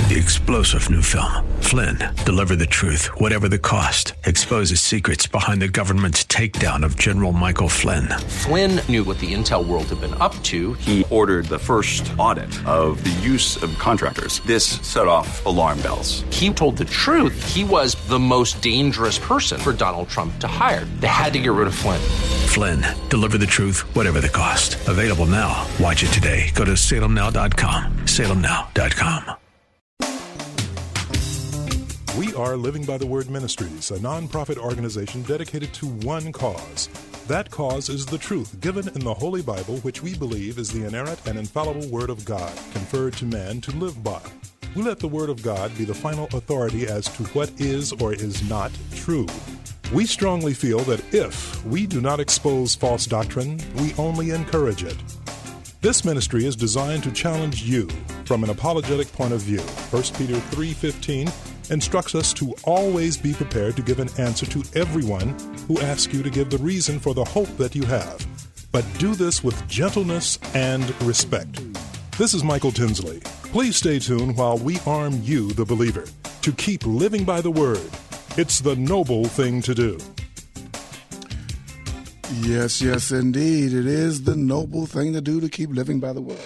The explosive new film, Flynn, deliver the truth, whatever the cost, exposes secrets behind the government's takedown of General Michael Flynn. Flynn knew what the intel world had been up to. He ordered the first audit of the use of contractors. This set off alarm bells. He told the truth. He was the most dangerous person for Donald Trump to hire. They had to get rid of Flynn. Flynn, deliver the truth, whatever the cost. Available now. Watch it today. Go to salemnow.com. salemnow.com. We are Living by the Word Ministries, a nonprofit organization dedicated to one cause. That cause is the truth given in the Holy Bible, which we believe is the inerrant and infallible Word of God, conferred to man to live by. We let the Word of God be the final authority as to what is or is not true. We strongly feel that if we do not expose false doctrine, we only encourage it. This ministry is designed to challenge you from an apologetic point of view. 1 Peter 3:15 instructs us to always be prepared to give an answer to everyone who asks you to give the reason for the hope that you have. But do this with gentleness and respect. This is Michael Tinsley. Please stay tuned while we arm you, the believer, to keep living by the Word. It's the noble thing to do. Yes, indeed. It is the noble thing to do to keep living by the Word.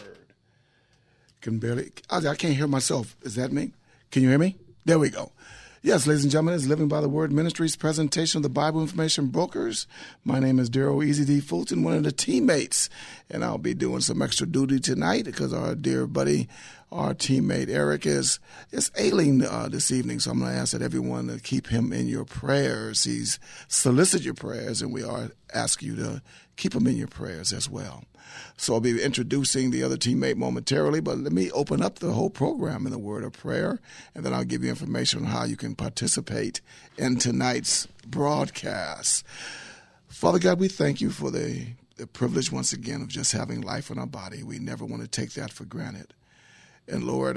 I can't hear myself. Is that me? Can you hear me? There we go. Yes, ladies and gentlemen, it's Living by the Word Ministries presentation of the Bible Information Brokers. My name is Daryl Easy D. Fulton, one of the teammates, and I'll be doing some extra duty tonight because our dear buddy, our teammate Eric is ailing this evening, so I'm going to ask that everyone to keep him in your prayers. He's solicited your prayers, and we are asking you to keep him in your prayers as well. So I'll be introducing the other teammate momentarily, but let me open up the whole program in a word of prayer, and then I'll give you information on how you can participate in tonight's broadcast. Father God, we thank you for the privilege once again of just having life in our body. We never want to take that for granted. And Lord,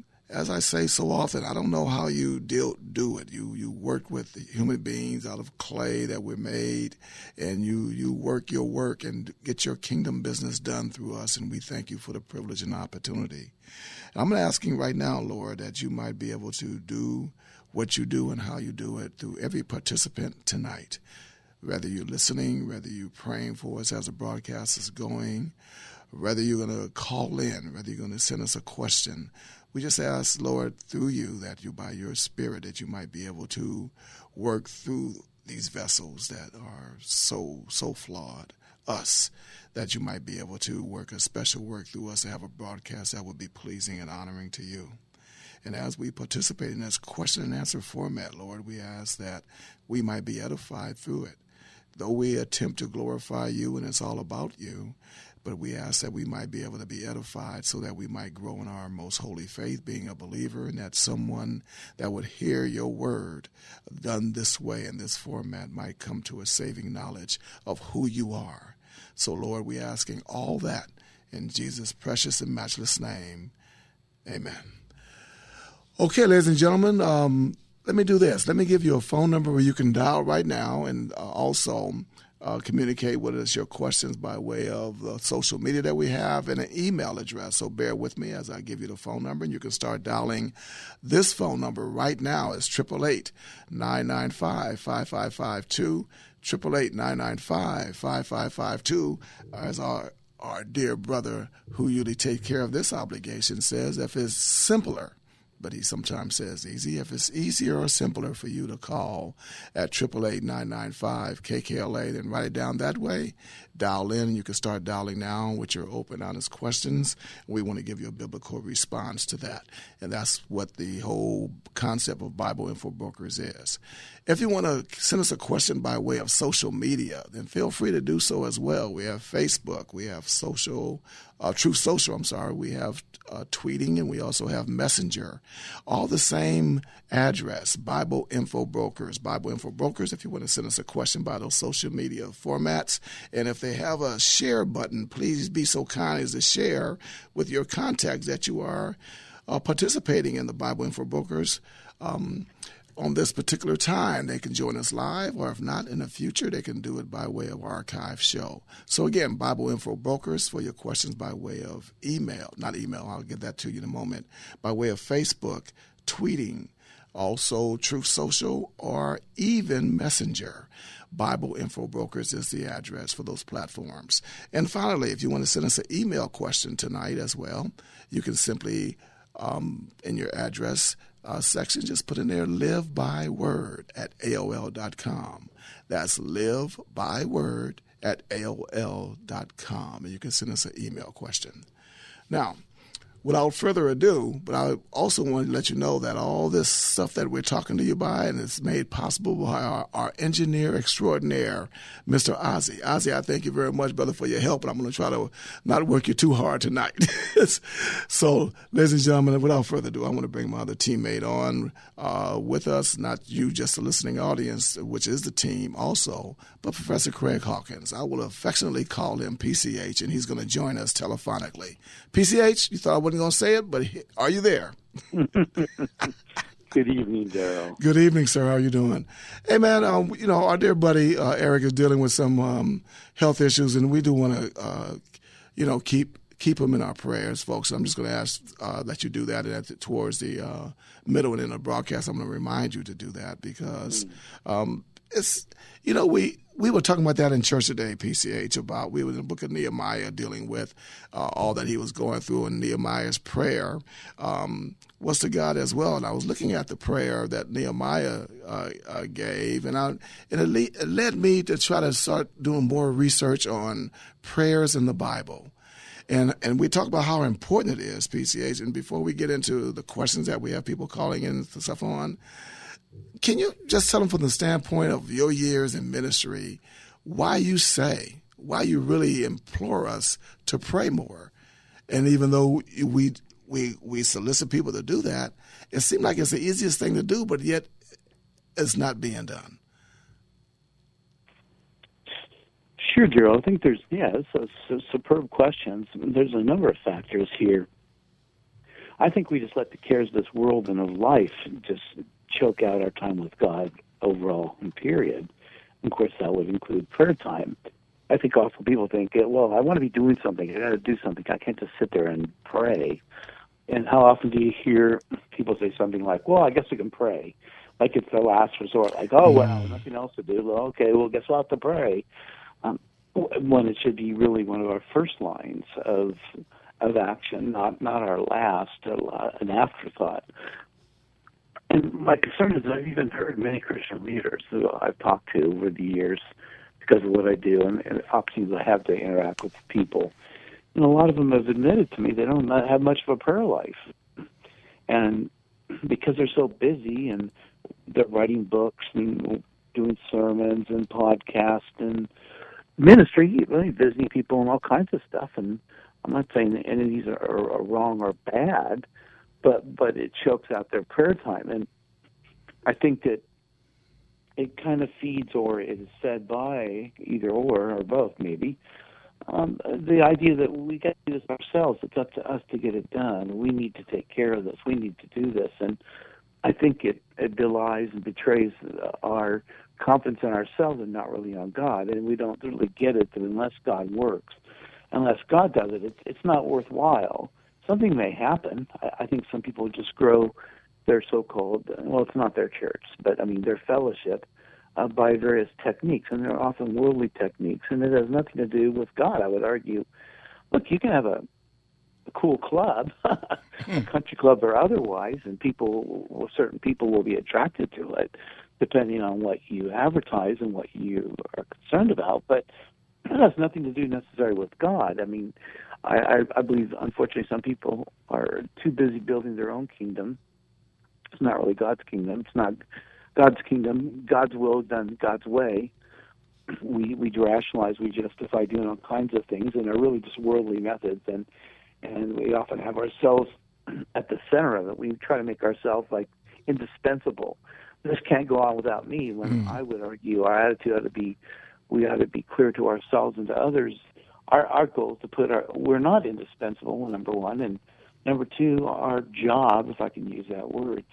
as I say so often, I don't know how you do it. You work with human beings out of clay that we're made, and you work your work and get your kingdom business done through us, and we thank you for the privilege and opportunity. And I'm asking right now, Lord, that you might be able to do what you do and how you do it through every participant tonight, whether you're listening, whether you're praying for us as the broadcast is going, whether you're going to call in, whether you're going to send us a question. We just ask, Lord, through you, that you, by your Spirit, that you might be able to work through these vessels that are so flawed, us, that you might be able to work a special work through us to have a broadcast that would be pleasing and honoring to you. And as we participate in this question and answer format, Lord, we ask that we might be edified through it. Though we attempt to glorify you and it's all about you, but we ask that we might be able to be edified so that we might grow in our most holy faith, being a believer, and that someone that would hear your word done this way in this format might come to a saving knowledge of who you are. So, Lord, we're asking all that in Jesus' precious and matchless name. Amen. Okay, ladies and gentlemen, let me do this. Let me give you a phone number where you can dial right now, and also communicate with us your questions by way of the social media that we have, and an email address. So bear with me as I give you the phone number, and you can start dialing this phone number right now. It's 888-995-5552, 888-995-5552. As our dear brother who usually takes care of this obligation says, if it's simpler, but he sometimes says easy, if it's easier or simpler for you to call at 888-995-KKLA, then write it down that way. Dial in, and you can start dialing now with your open, honest questions. We want to give you a biblical response to that. And that's what the whole concept of Bible Info Brokers is. If you want to send us a question by way of social media, then feel free to do so as well. We have Facebook, we have Truth Social, we have tweeting, and we also have Messenger. All the same address, Bible Info Brokers. Bible Info Brokers, if you want to send us a question by those social media formats. And if they have a share button, please be so kind as to share with your contacts that you are participating in the Bible Info Brokers on this particular time, they can join us live, or if not, in the future, they can do it by way of archive show. So again, Bible Info Brokers for your questions by way of email. Not email, I'll get that to you in a moment. By way of Facebook, tweeting, also Truth Social, or even Messenger. Bible Info Brokers is the address for those platforms. And finally, if you want to send us an email question tonight as well, you can simply, in your address section, just put in there livebyword@aol.com. That's livebyword@aol.com. And you can send us an email question. Now, without further ado, but I also want to let you know that all this stuff that we're talking to you by, and it's made possible by our engineer extraordinaire, Mr. Ozzy. Ozzy, I thank you very much, brother, for your help, and I'm going to try to not work you too hard tonight. So, ladies and gentlemen, without further ado, I want to bring my other teammate on with us, not you, just the listening audience, which is the team also, but Professor Craig Hawkins. I will affectionately call him PCH, and he's going to join us telephonically. PCH, you thought I wasn't going to say it, but are you there? Good evening, Darrell. Good evening, sir. How are you doing? Hey, man, our dear buddy Eric is dealing with some health issues, and we do want to, keep him in our prayers, folks. I'm just going to ask that you do that, and towards the middle and end of the broadcast, I'm going to remind you to do that because it's, we were talking about that in church today, PCH, we were in the book of Nehemiah dealing with all that he was going through, and Nehemiah's prayer was to God as well. And I was looking at the prayer that Nehemiah gave, and it led me to try to start doing more research on prayers in the Bible. And we talk about how important it is, PCH. And before we get into the questions that we have people calling in and stuff on, can you just tell them from the standpoint of your years in ministry, why you really implore us to pray more? And even though we solicit people to do that, it seems like it's the easiest thing to do, but yet it's not being done. Sure, Gerald. I think it's a superb questions. There's a number of factors here. I think we just let the cares of this world and of life just choke out our time with God overall and period. And of course, that would include prayer time. I think often people think, well, I want to be doing something. I got to do something. I can't just sit there and pray. And how often do you hear people say something like, well, I guess we can pray. Like it's the last resort. Like, oh, well, nothing else to do. Well, okay, well, guess we'll have to pray. When it should be really one of our first lines of action, not our last, an afterthought. And my concern is I've even heard many Christian leaders who I've talked to over the years because of what I do and the opportunities I have to interact with people. And a lot of them have admitted to me they don't have much of a prayer life. And because they're so busy and they're writing books and doing sermons and podcasts and ministry, really visiting people and all kinds of stuff. And I'm not saying that any of these are wrong or bad, but it chokes out their prayer time. And I think that it kind of feeds, or it is fed by either or both maybe, the idea that we got to do this ourselves. It's up to us to get it done. We need to take care of this. We need to do this. And I think it belies and betrays our confidence in ourselves and not really on God. And we don't really get it that unless God works, unless God does it, it's not worthwhile. Something may happen. I think some people just grow their so-called, well, it's not their church, but I mean their fellowship by various techniques, and they're often worldly techniques, and it has nothing to do with God, I would argue. Look, you can have a cool club, a country club or otherwise, and certain people will be attracted to it, depending on what you advertise and what you are concerned about, but it has nothing to do necessarily with God. I mean, I believe, unfortunately, some people are too busy building their own kingdom. It's not really God's kingdom. It's not God's kingdom. God's will done God's way. We rationalize, we justify doing all kinds of things, and they're really just worldly methods. And we often have ourselves at the center of it. We try to make ourselves like indispensable. This can't go on without me. When I would argue our attitude ought to be, we ought to be clear to ourselves and to others. Our goal is to we're not indispensable, number one, and number two, our job, if I can use that word,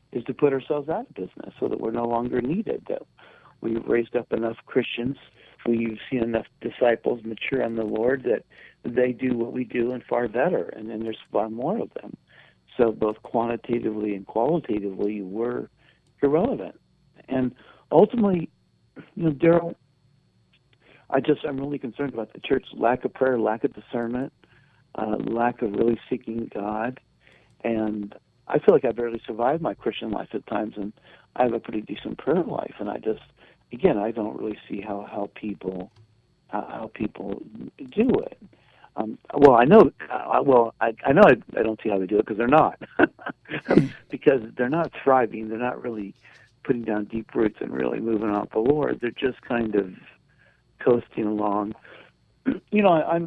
is to put ourselves out of business so that we're no longer needed, that we've raised up enough Christians, we've seen enough disciples mature in the Lord that they do what we do and far better, and then there's far more of them. So both quantitatively and qualitatively, we're irrelevant. And ultimately, Daryl, I'm really concerned about the church's lack of prayer, lack of discernment, lack of really seeking God. And I feel like I barely survived my Christian life at times, and I have a pretty decent prayer life. And I don't really see how people do it. I know I don't see how they do it because they're not. Because they're not thriving. They're not really putting down deep roots and really moving off the Lord. They're just kind of coasting along. I'm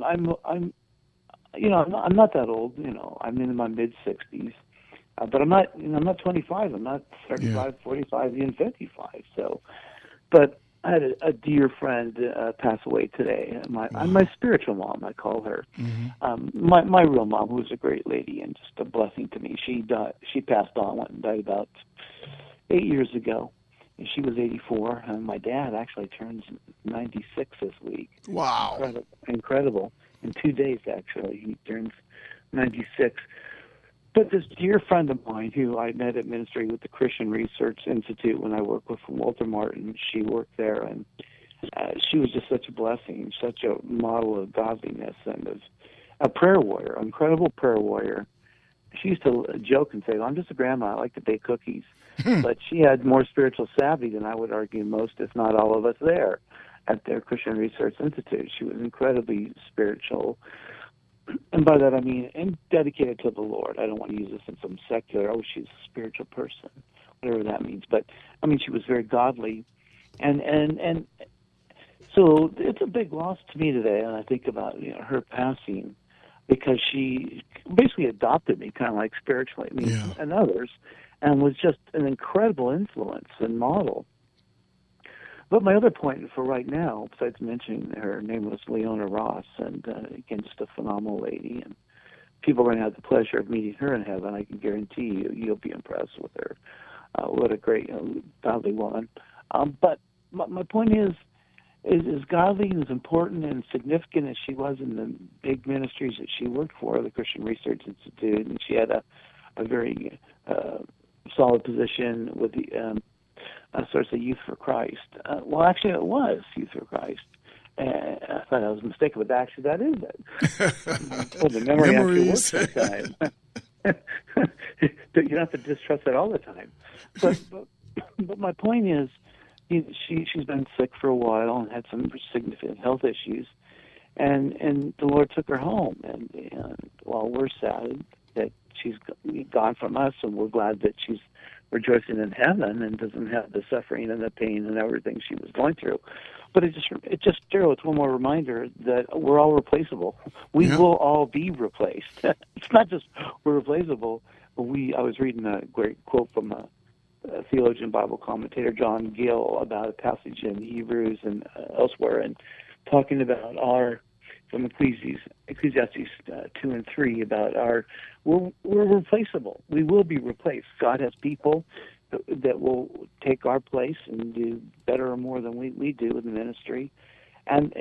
not that old. I'm in my mid-60s, but I'm not 25. I'm not 35, 45, even 55. So, but I had a dear friend pass away today. My spiritual mom, I call her. Mm-hmm. My real mom, who was a great lady and just a blessing to me. She passed on, went and died about 8 years ago. And she was 84, and my dad actually turns 96 this week. Wow. Incredible. In 2 days, actually, he turns 96. But this dear friend of mine who I met at ministry with the Christian Research Institute when I worked with Walter Martin, she worked there, and she was just such a blessing, such a model of godliness and of a prayer warrior, incredible prayer warrior. She used to joke and say, I'm just a grandma, I like to bake cookies. But she had more spiritual savvy than I would argue most, if not all of us there at their Christian Research Institute. She was incredibly spiritual. And by that I mean, and dedicated to the Lord. I don't want to use this in some secular, she's a spiritual person, whatever that means. But, I mean, she was very godly. And so it's a big loss to me today, and I think about her passing, because she basically adopted me, kind of like spiritually, and others, and was just an incredible influence and model. But my other point for right now, besides mentioning her name was Leona Ross, and again, just a phenomenal lady, and people are going to have the pleasure of meeting her in heaven. I can guarantee you'll be impressed with her. What a great, godly woman. But my point is godly and as important and significant as she was in the big ministries that she worked for, the Christian Research Institute, and she had a very solid position with the source of Youth for Christ. Actually, it was Youth for Christ. I thought I was mistaken, but actually that is it. Well, the memory actually works sometimes. You don't have to distrust it all the time. But my point is, she's been sick for a while and had some significant health issues, and the Lord took her home. And while we're sad that she's gone from us, and we're glad that she's rejoicing in heaven and doesn't have the suffering and the pain and everything she was going through. But it's one more reminder that we're all replaceable. We will all be replaced. It's not just we're replaceable. I was reading a great quote from a theologian, Bible commentator, John Gill, about a passage in Hebrews and elsewhere, and talking about from Ecclesiastes 2 and 3, about we're replaceable. We will be replaced. God has people that will take our place and do better or more than we do in the ministry. And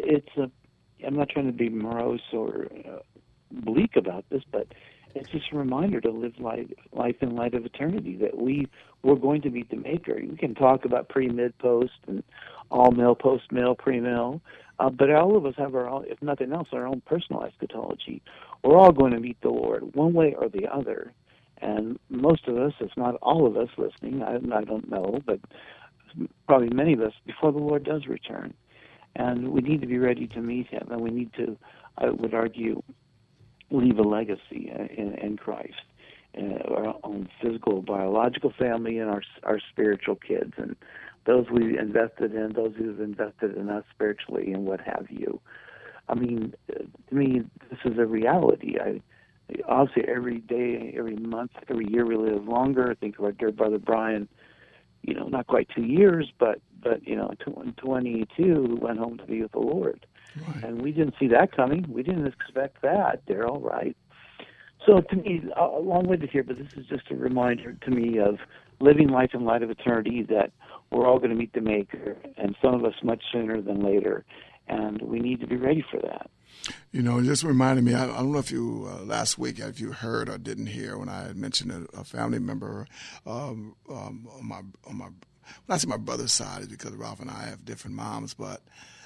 I'm not trying to be morose or bleak about this, but it's just a reminder to live life in light of eternity, that we're going to meet the Maker. We can talk about pre, mid, post, and all mill, post mill, pre mill, but all of us have our own, if nothing else, our own personal eschatology. We're all going to meet the Lord one way or the other. And most of us, if not all of us listening, I don't know, but probably many of us, before the Lord does return. And we need to be ready to meet him, and we need to, I would argue, leave a legacy in Christ, our own physical, biological family, and our spiritual kids, and those we invested in, those who've invested in us spiritually, and what have you. I mean, to me, this is a reality. Obviously, every day, every month, every year we live longer. I think of our dear brother Brian, not quite 2 years, but in 22, went home to be with the Lord. Right. And we didn't see that coming. We didn't expect that, Daryl, right? So to me, long-winded here, but this is just a reminder to me of living life in light of eternity, that we're all going to meet the Maker, and some of us much sooner than later, and we need to be ready for that. You know, it just reminded me, I don't know if you, last week, if you heard or didn't hear when I had mentioned a family member on when I say my brother's side, is because Ralph and I have different moms, but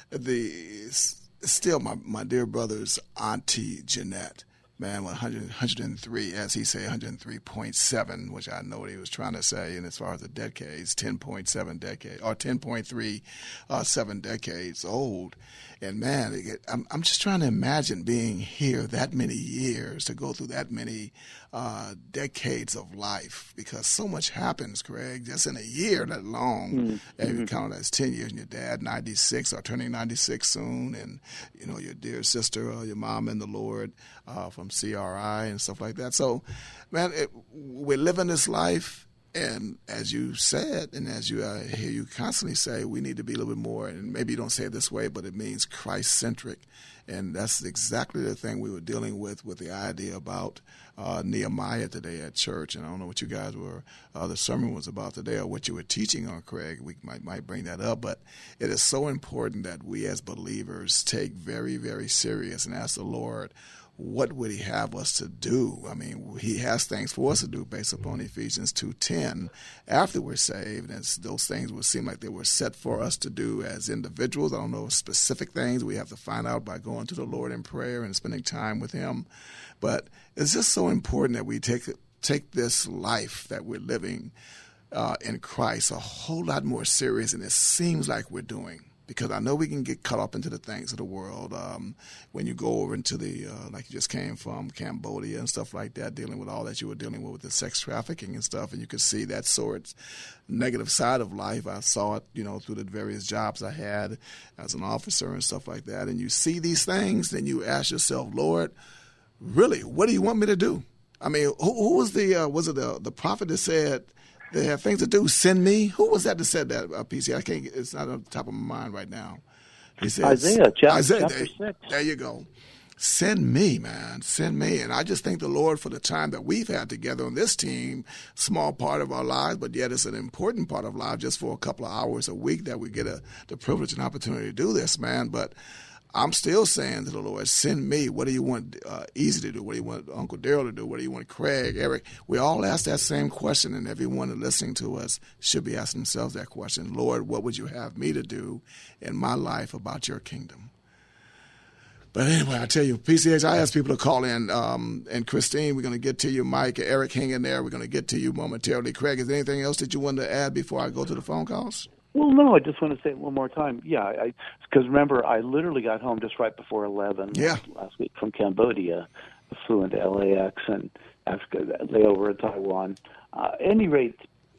still my dear brother's auntie, Jeanette, man, 103, as he say, 103.7, which I know what he was trying to say. And as far as the decades, 10.7 decades, or 10.37 decades old. And man, I'm just trying to imagine being here that many years, to go through that many decades of life, because so much happens, Craig, just in a year, that long. And you count as 10 years, and your dad 96 or turning 96 soon, and you know, your dear sister, your mom in the Lord from CRI and stuff like that. So, man, we're living this life. And as you said, and as you hear you constantly say, we need to be a little bit more, and maybe you don't say it this way, but it means Christ-centric. And that's exactly the thing we were dealing with the idea about Nehemiah today at church. And I don't know what you guys were, the sermon was about today, or what you were teaching on, Craig. We might bring that up. But it is so important that we as believers take very, very serious and ask the Lord, what would he have us to do? I mean, he has things for us to do based upon Ephesians 2:10 after we're saved. And those things would seem like they were set for us to do as individuals. I don't know specific things we have to find out by going to the Lord in prayer and spending time with him. But it's just so important that we take this life that we're living in Christ a whole lot more serious than it seems like we're doing. Because I know we can get caught up into the things of the world. When you go over into the, like you just came from Cambodia and stuff like that, dealing with all that you were dealing with the sex trafficking and stuff, and you could see that sort of negative side of life. I saw it, you know, through the various jobs I had as an officer and stuff like that. And you see these things, then you ask yourself, Lord, really, what do you want me to do? I mean, who was the prophet that said, they have things to do, send me? Who was that said that, PC? I can't. It's not on the top of my mind right now. He says, Isaiah chapter 6. There you go. Send me, man. Send me. And I just thank the Lord for the time that we've had together on this team, small part of our lives, but yet it's an important part of life, just for a couple of hours a week that we get the privilege and opportunity to do this, man. But I'm still saying to the Lord, send me. What do you want Easy to do? What do you want Uncle Daryl to do? What do you want Craig, Eric? We all ask that same question, and everyone listening to us should be asking themselves that question. Lord, what would you have me to do in my life about your kingdom? But anyway, I tell you, PCH, I ask people to call in. And Christine, we're going to get to you. Mike, Eric, hang in there. We're going to get to you momentarily. Craig, is there anything else that you wanted to add before I go to the phone calls? Well, no, I just want to say it one more time. Yeah, because remember, I literally got home just right before 11 last week from Cambodia. I flew into LAX and after layover in Taiwan. At any rate,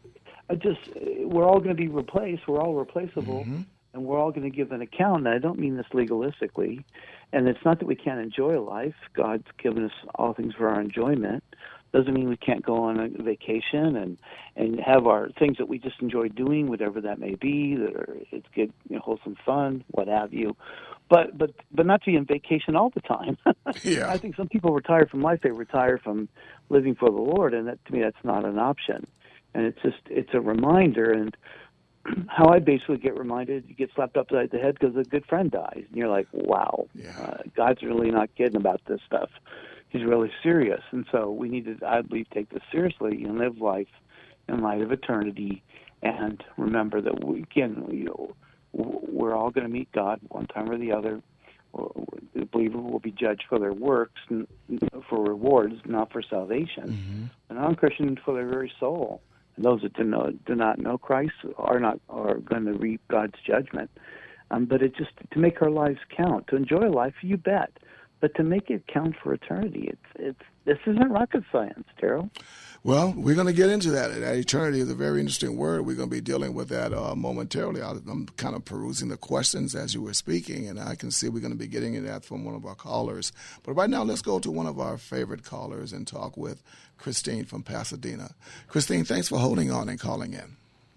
we're all going to be replaced. We're all replaceable, and we're all going to give an account. And I don't mean this legalistically. And it's not that we can't enjoy life. God's given us all things for our enjoyment. Doesn't mean we can't go on a vacation and have our things that we just enjoy doing, whatever that may be, it's good, wholesome fun, what have you. But not to be on vacation all the time. Yeah. I think some people retire from life. They retire from living for the Lord, and that, to me, that's not an option. And it's a reminder. And how I basically get reminded, you get slapped upside the head because a good friend dies, and you're like, wow, God's really not kidding about this stuff. He's really serious, and so we need to, I believe, take this seriously and live life in light of eternity, and remember that we're all going to meet God one time or the other. The believer will be judged for their works, for rewards, not for salvation. The non-Christian for their very soul, and those that do not know Christ are going to reap God's judgment. But it's just to make our lives count, to enjoy life, you bet. But to make it count for eternity, this isn't rocket science, Daryl. Well, we're going to get into that. That eternity is a very interesting word. We're going to be dealing with that momentarily. I'm kind of perusing the questions as you were speaking, and I can see we're going to be getting into that from one of our callers. But right now, let's go to one of our favorite callers and talk with Christine from Pasadena. Christine, thanks for holding on and calling in.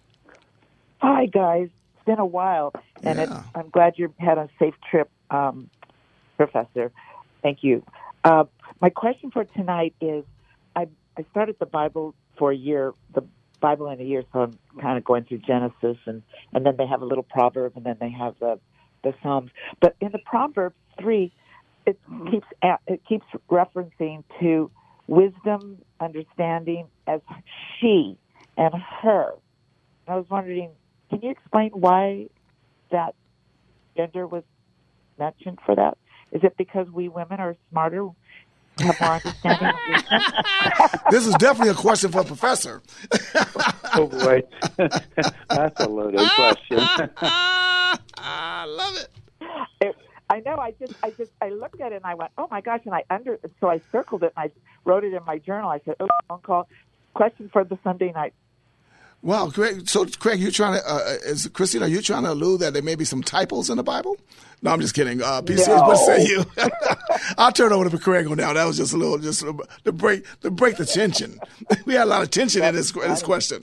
Hi, guys. It's been a while, and I'm glad you had a safe trip, Professor. Thank you. My question for tonight is, I started the Bible for a year, the Bible in a year, so I'm kind of going through Genesis, and then they have a little proverb, and then they have the Psalms. But in the Proverbs 3, it keeps referencing to wisdom, understanding as she and her. I was wondering, can you explain why that gender was mentioned for that? Is it because we women are smarter, have more understanding of wisdom? This is definitely a question for a professor. Oh, boy. That's a loaded question. I love it. I know. I looked at it and I went, oh my gosh! And so I circled it and I wrote it in my journal. I said, phone call, question for the Sunday night. Wow, Craig. So, Craig, you trying to? Christine, are you trying to allude that there may be some typos in the Bible? No, I'm just kidding. PC, No. what say you? I'll turn it over to Craig on now. That was just to break the tension. We had a lot of tension in this question.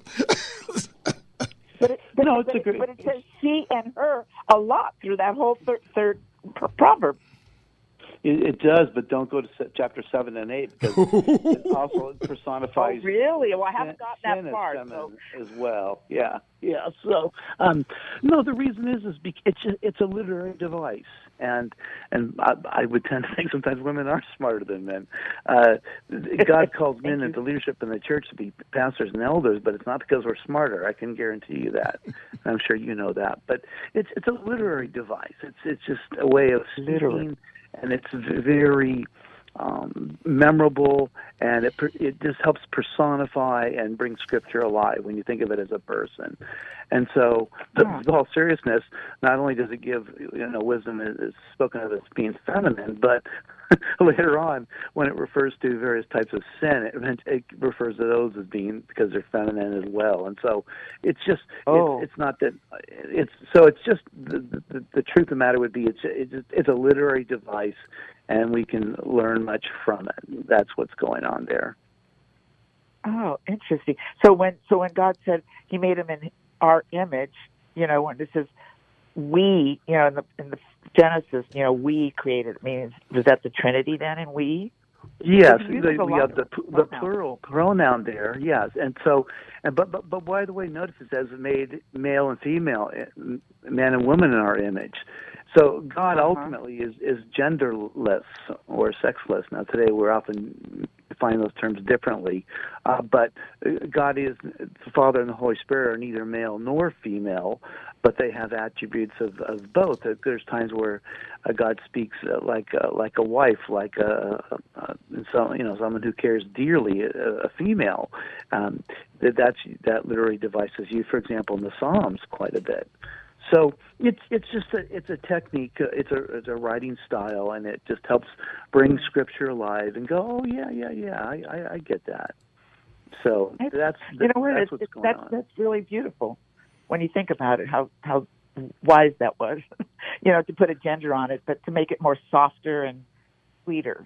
But it says she and her a lot through that whole third proverb. It does, but don't go to chapter 7 and 8 because it also personifies. Oh, really? Well, I haven't gotten that far. As well. Yeah. So, no, the reason is it's a literary device, and I would tend to think sometimes women are smarter than men. God calls men into leadership in the church to be pastors and elders, but it's not because we're smarter. I can guarantee you that. I'm sure you know that. But it's a literary device. It's just a way of speaking. And it's very memorable, and it just helps personify and bring Scripture alive when you think of it as a person. And so, with all seriousness, not only does it give wisdom is spoken of as being feminine, but later on, when it refers to various types of sin, it refers to those as being because they're feminine as well. And so, it's just it's not that it's just the truth of the matter would be it's a literary device, and we can learn much from it. That's what's going on there. Oh, interesting. So when God said He made him in our image, when it says we, in the Genesis, we created. I mean, was that the Trinity then? And we? Yes, we have the plural pronoun there. Yes, and so, but by the way, notice it says made male and female, man and woman in our image. So God ultimately is genderless or sexless. Now today we're often define those terms differently, but God is the Father and the Holy Spirit are neither male nor female, but they have attributes of both. There's times where God speaks like a wife, like someone who cares dearly, a female. That literary device is used, for example, in the Psalms quite a bit. So it's a technique, it's a writing style, and it just helps bring Scripture alive and go, oh yeah, I get that. So that's what's going on. That's really beautiful when you think about it. How wise that was, to put a gender on it, but to make it more softer and sweeter,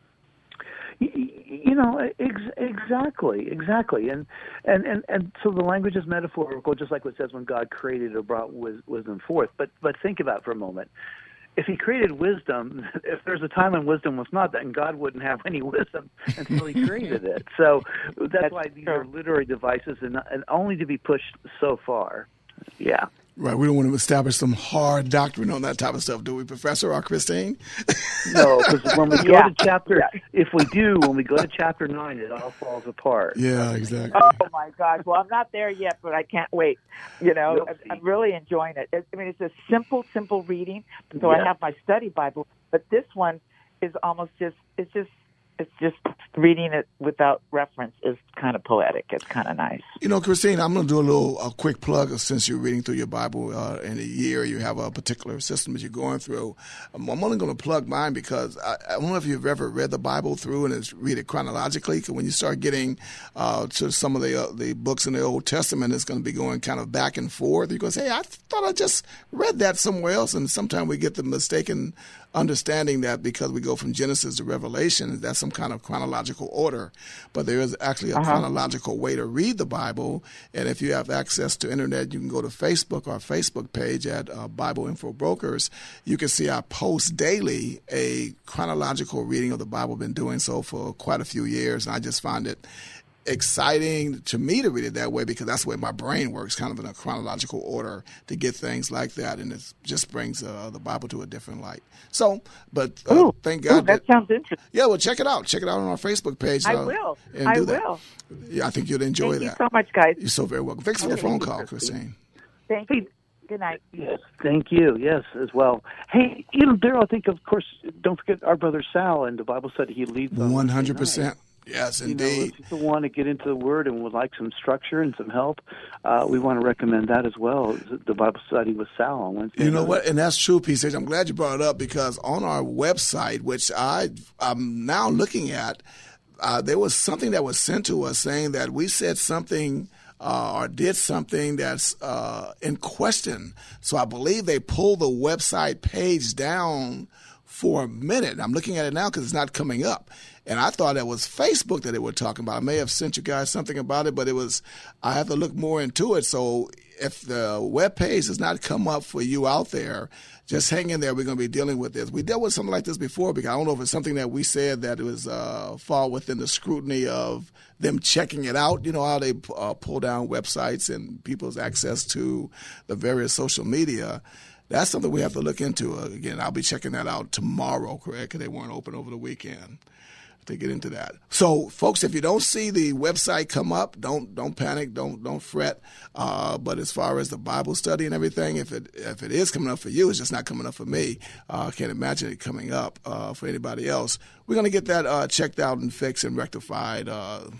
Exactly, and so the language is metaphorical, just like what it says when God created or brought wisdom forth. But think about it for a moment. If He created wisdom, if there's a time when wisdom was not, then God wouldn't have any wisdom until He created it. So that's why these are literary devices, and only to be pushed so far. Yeah. Right, we don't want to establish some hard doctrine on that type of stuff, do we, Professor or Christine? No, because when we go to when we go to chapter 9, it all falls apart. Yeah, exactly. Oh my gosh! Well, I'm not there yet, but I can't wait. I'm really enjoying it. It's a simple reading. So I have my study Bible, but this one is almost just reading it without reference is kind of poetic. It's kind of nice. Christine, I'm going to do a quick plug since you're reading through your Bible in a year. You have a particular system that you're going through. I'm only going to plug mine because I don't know if you've ever read the Bible through and read it chronologically. Because when you start getting to some of the books in the Old Testament, it's going to be going kind of back and forth. You're going to say, hey, I thought I just read that somewhere else. And sometimes we get the mistaken understanding that because we go from Genesis to Revelation, that's some kind of chronological order, but there is actually a chronological way to read the Bible. And if you have access to internet, you can go to Facebook, our Facebook page at Bible Info Brokers. You can see I post daily a chronological reading of the Bible. I've been doing so for quite a few years, and I just find it exciting to me to read it that way because that's the way my brain works, kind of in a chronological order to get things like that, and it just brings the Bible to a different light. So, but thank God. That sounds interesting. Yeah, well, check it out. Check it out on our Facebook page. I will. I will. Yeah, I think you'll enjoy that. Thank you so much, guys. You're so very welcome. Thanks for your phone call, Christine. Thank you. Good night. Yes, thank you. Yes, as well. Hey, Daryl, I think, of course, don't forget our brother Sal, and the Bible said he leads 100%. Yes, indeed. If people want to get into the Word and would like some structure and some help, we want to recommend that as well, the Bible study with Sal on Wednesday. You know what? And that's true, PCH. I'm glad you brought it up because on our website, which I'm now looking at, there was something that was sent to us saying that we said something or did something that's in question. So I believe they pulled the website page down for a minute. I'm looking at it now because it's not coming up. And I thought it was Facebook that they were talking about. I may have sent you guys something about it, but I have to look more into it. So if the web page does not come up for you out there, just hang in there. We're going to be dealing with this. We dealt with something like this before because I don't know if it's something that we said that it was fall within the scrutiny of them checking it out. You know how they pull down websites and people's access to the various social media. That's something we have to look into. Again, I'll be checking that out tomorrow, correct? Because they weren't open over the weekend to get into that. So, folks, if you don't see the website come up, don't panic, don't fret. But as far as the Bible study and everything, if it is coming up for you, it's just not coming up for me. I can't imagine it coming up for anybody else. We're going to get that checked out and fixed and rectified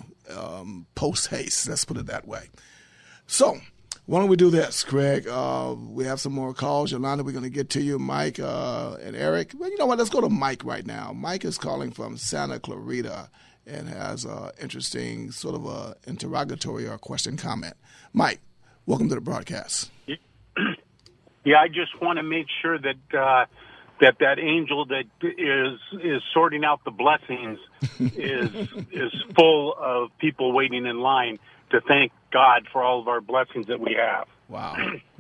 post haste. Let's put it that way. So, why don't we do this, Craig? We have some more calls. Yolanda, we're going to get to you. Mike and Eric. Well, you know what? Let's go to Mike right now. Mike is calling from Santa Clarita and has an interesting sort of a interrogatory or question comment. Mike, welcome to the broadcast. Yeah, I just want to make sure that that angel that is sorting out the blessings is full of people waiting in line to thank God for all of our blessings that we have. Wow.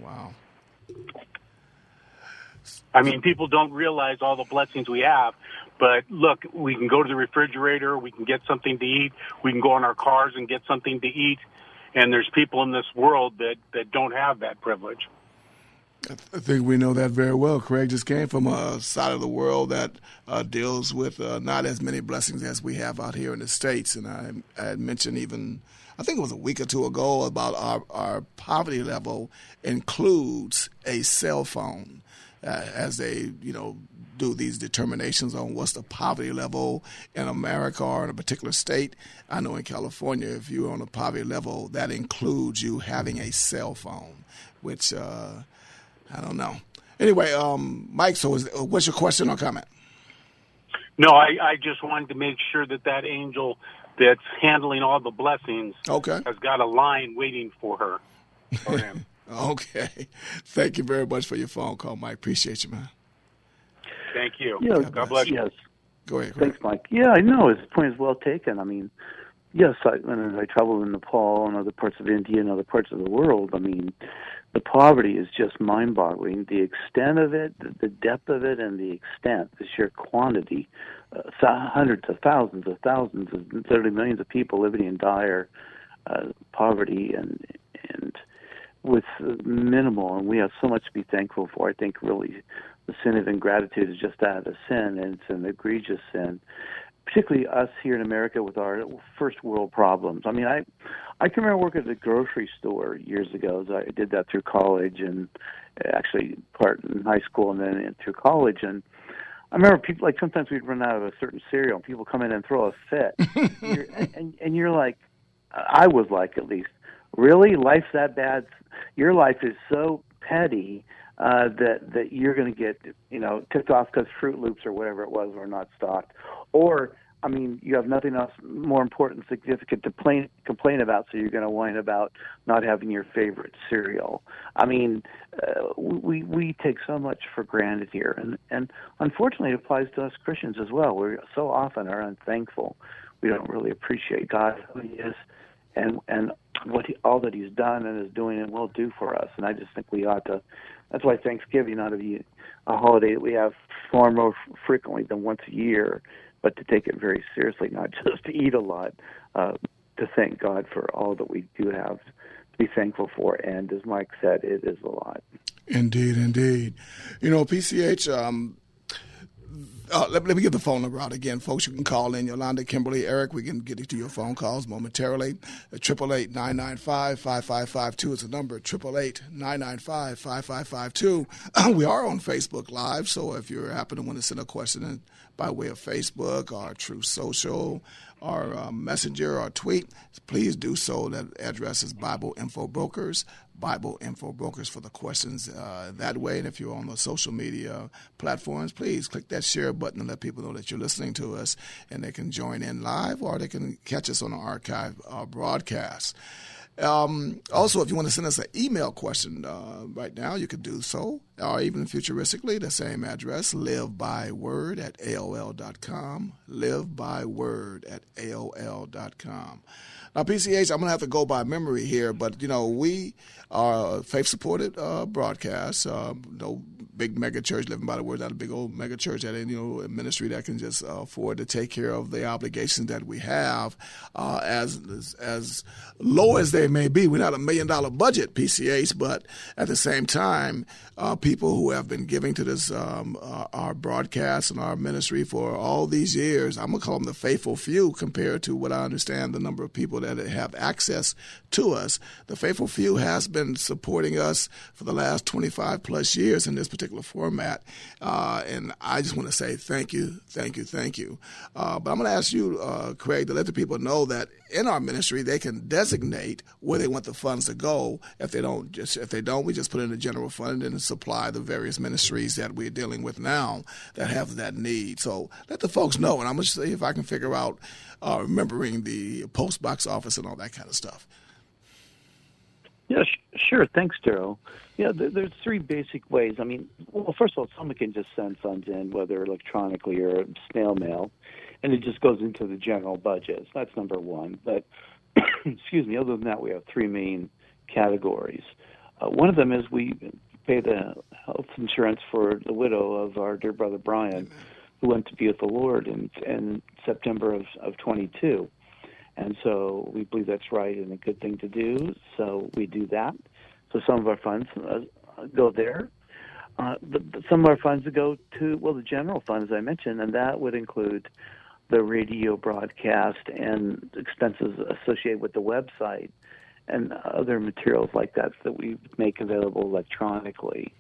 I mean, people don't realize all the blessings we have, but look, we can go to the refrigerator, we can get something to eat, we can go in our cars and get something to eat, and there's people in this world that don't have that privilege. I think we know that very well. Craig just came from a side of the world that deals with not as many blessings as we have out here in the States, and I had mentioned even I think it was a week or two ago about our poverty level includes a cell phone as they, do these determinations on what's the poverty level in America or in a particular state. I know in California, if you're on a poverty level, that includes you having a cell phone, which I don't know. Anyway, Mike, so what's your question or comment? No, I just wanted to make sure that angel that's handling all the blessings has got a line waiting for her, for him. Okay. Thank you very much for your phone call, Mike. Appreciate you, man. Thank you. Yeah, God bless you. Yes. Go ahead. Thanks, Mike. Yeah, I know. His point is well taken. I mean, yes, when I travel in Nepal and other parts of India and other parts of the world, I mean, the poverty is just mind-boggling. The extent of it, the depth of it, and the extent, the sheer quantity, hundreds of thousands, literally millions of people living in dire poverty and with minimal, and we have so much to be thankful for. I think really the sin of ingratitude is just that, a sin, and it's an egregious sin, particularly us here in America with our first world problems. I mean, I can remember working at a grocery store years ago. I did that through college and actually part in high school and then through college. And I remember people, like sometimes we'd run out of a certain cereal and people come in and throw a fit. and you're like, I was like, at least, really? Life's that bad? Your life is so petty that you're going to get, tipped off because Fruit Loops or whatever it was were not stocked. Or I mean, you have nothing else more important and significant to complain about, so you're going to whine about not having your favorite cereal. I mean, we take so much for granted here, and unfortunately it applies to us Christians as well. We so often are unthankful. We don't really appreciate God, who He is, and all that He's done and is doing and will do for us. And I just think we ought to. That's why Thanksgiving ought to be a holiday that we have far more frequently than once a year, but to take it very seriously, not just to eat a lot, to thank God for all that we do have to be thankful for. And as Mike said, it is a lot. Indeed, indeed. You know, PCH, let me give the phone number out again, folks. You can call in. Yolanda, Kimberly, Eric. We can get to your phone calls momentarily. 888-995-5552 is the number. 888-995-5552. We are on Facebook Live, so if you happen to want to send a question by way of Facebook or Truth Social or Messenger or tweet, please do so. That address is Bible Info Brokers. Bible Info Brokers for the questions that way. And if you're on the social media platforms, please click that share button and let people know that you're listening to us, and they can join in live or they can catch us on an archive broadcast. Also, if you want to send us an email question right now, you can do so, or even futuristically, the same address, livebyword@aol.com, livebyword@aol.com. Now, PCH, I'm going to have to go by memory here, but, you know, we are a faith-supported broadcast. No big mega church, Living by the Word, not a big old mega church, that ain't, you know, a ministry that can just afford to take care of the obligations that we have, as low as they may be. We're not $1 million budget, PCH, but at the same time, people who have been giving to this our broadcast and our ministry for all these years, I'm going to call them the faithful few compared to what I understand the number of people that have access to us. The faithful few has been supporting us for the last 25 plus years in this particular format, and I just want to say thank you. But I'm going to ask you, Craig, to let the people know that in our ministry they can designate where they want the funds to go. If they don't, we just put it in the general fund and supply the various ministries that we're dealing with now that have that need. So let the folks know, and I'm going to see if I can figure out remembering the post box office and all that kind of stuff. Yeah, sure. Thanks, Daryl. Yeah, there's three basic ways. I mean, well, first of all, someone can just send funds in, whether electronically or snail mail, and it just goes into the general budget. So that's number one. But, excuse me, other than that, we have three main categories. One of them is we pay the health insurance for the widow of our dear brother Brian, who went to be with the Lord in September of 22. And so we believe that's right and a good thing to do, so we do that. So some of our funds go there. Some of our funds go to, well, the general fund, as I mentioned, and that would include the radio broadcast and expenses associated with the website and other materials like that we make available electronically.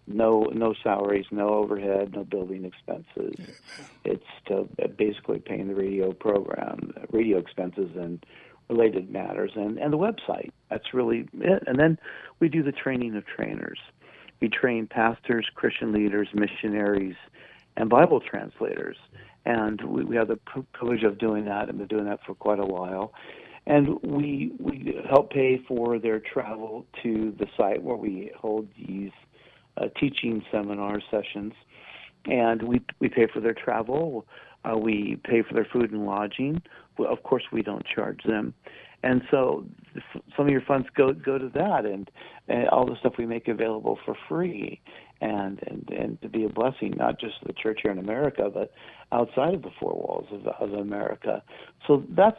No salaries, no overhead, no building expenses. It's to basically paying the radio program, radio expenses and related matters, and the website. That's really it. And then we do the training of trainers. We train pastors, Christian leaders, missionaries, and Bible translators. And we have the privilege of doing that, and been doing that for quite a while. And we help pay for their travel to the site where we hold these teaching seminar sessions, and we pay for their travel. We pay for their food and lodging. Well, of course, we don't charge them, and so some of your funds go to that, and all the stuff we make available for free, and to be a blessing not just to the church here in America, but outside of the four walls of America. So that's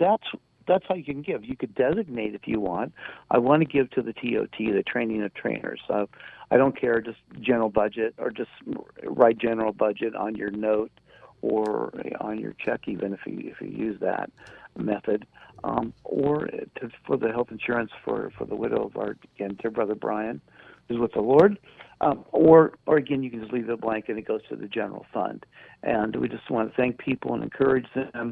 how you can give. You could designate if you want. I want to give to the TOT, the training of trainers. So I don't care, just general budget, or just write general budget on your note or on your check, even if you use that method, or for the health insurance for the widow of our, again, dear brother Brian, who's with the Lord, or again, you can just leave it blank and it goes to the general fund. And we just want to thank people and encourage them.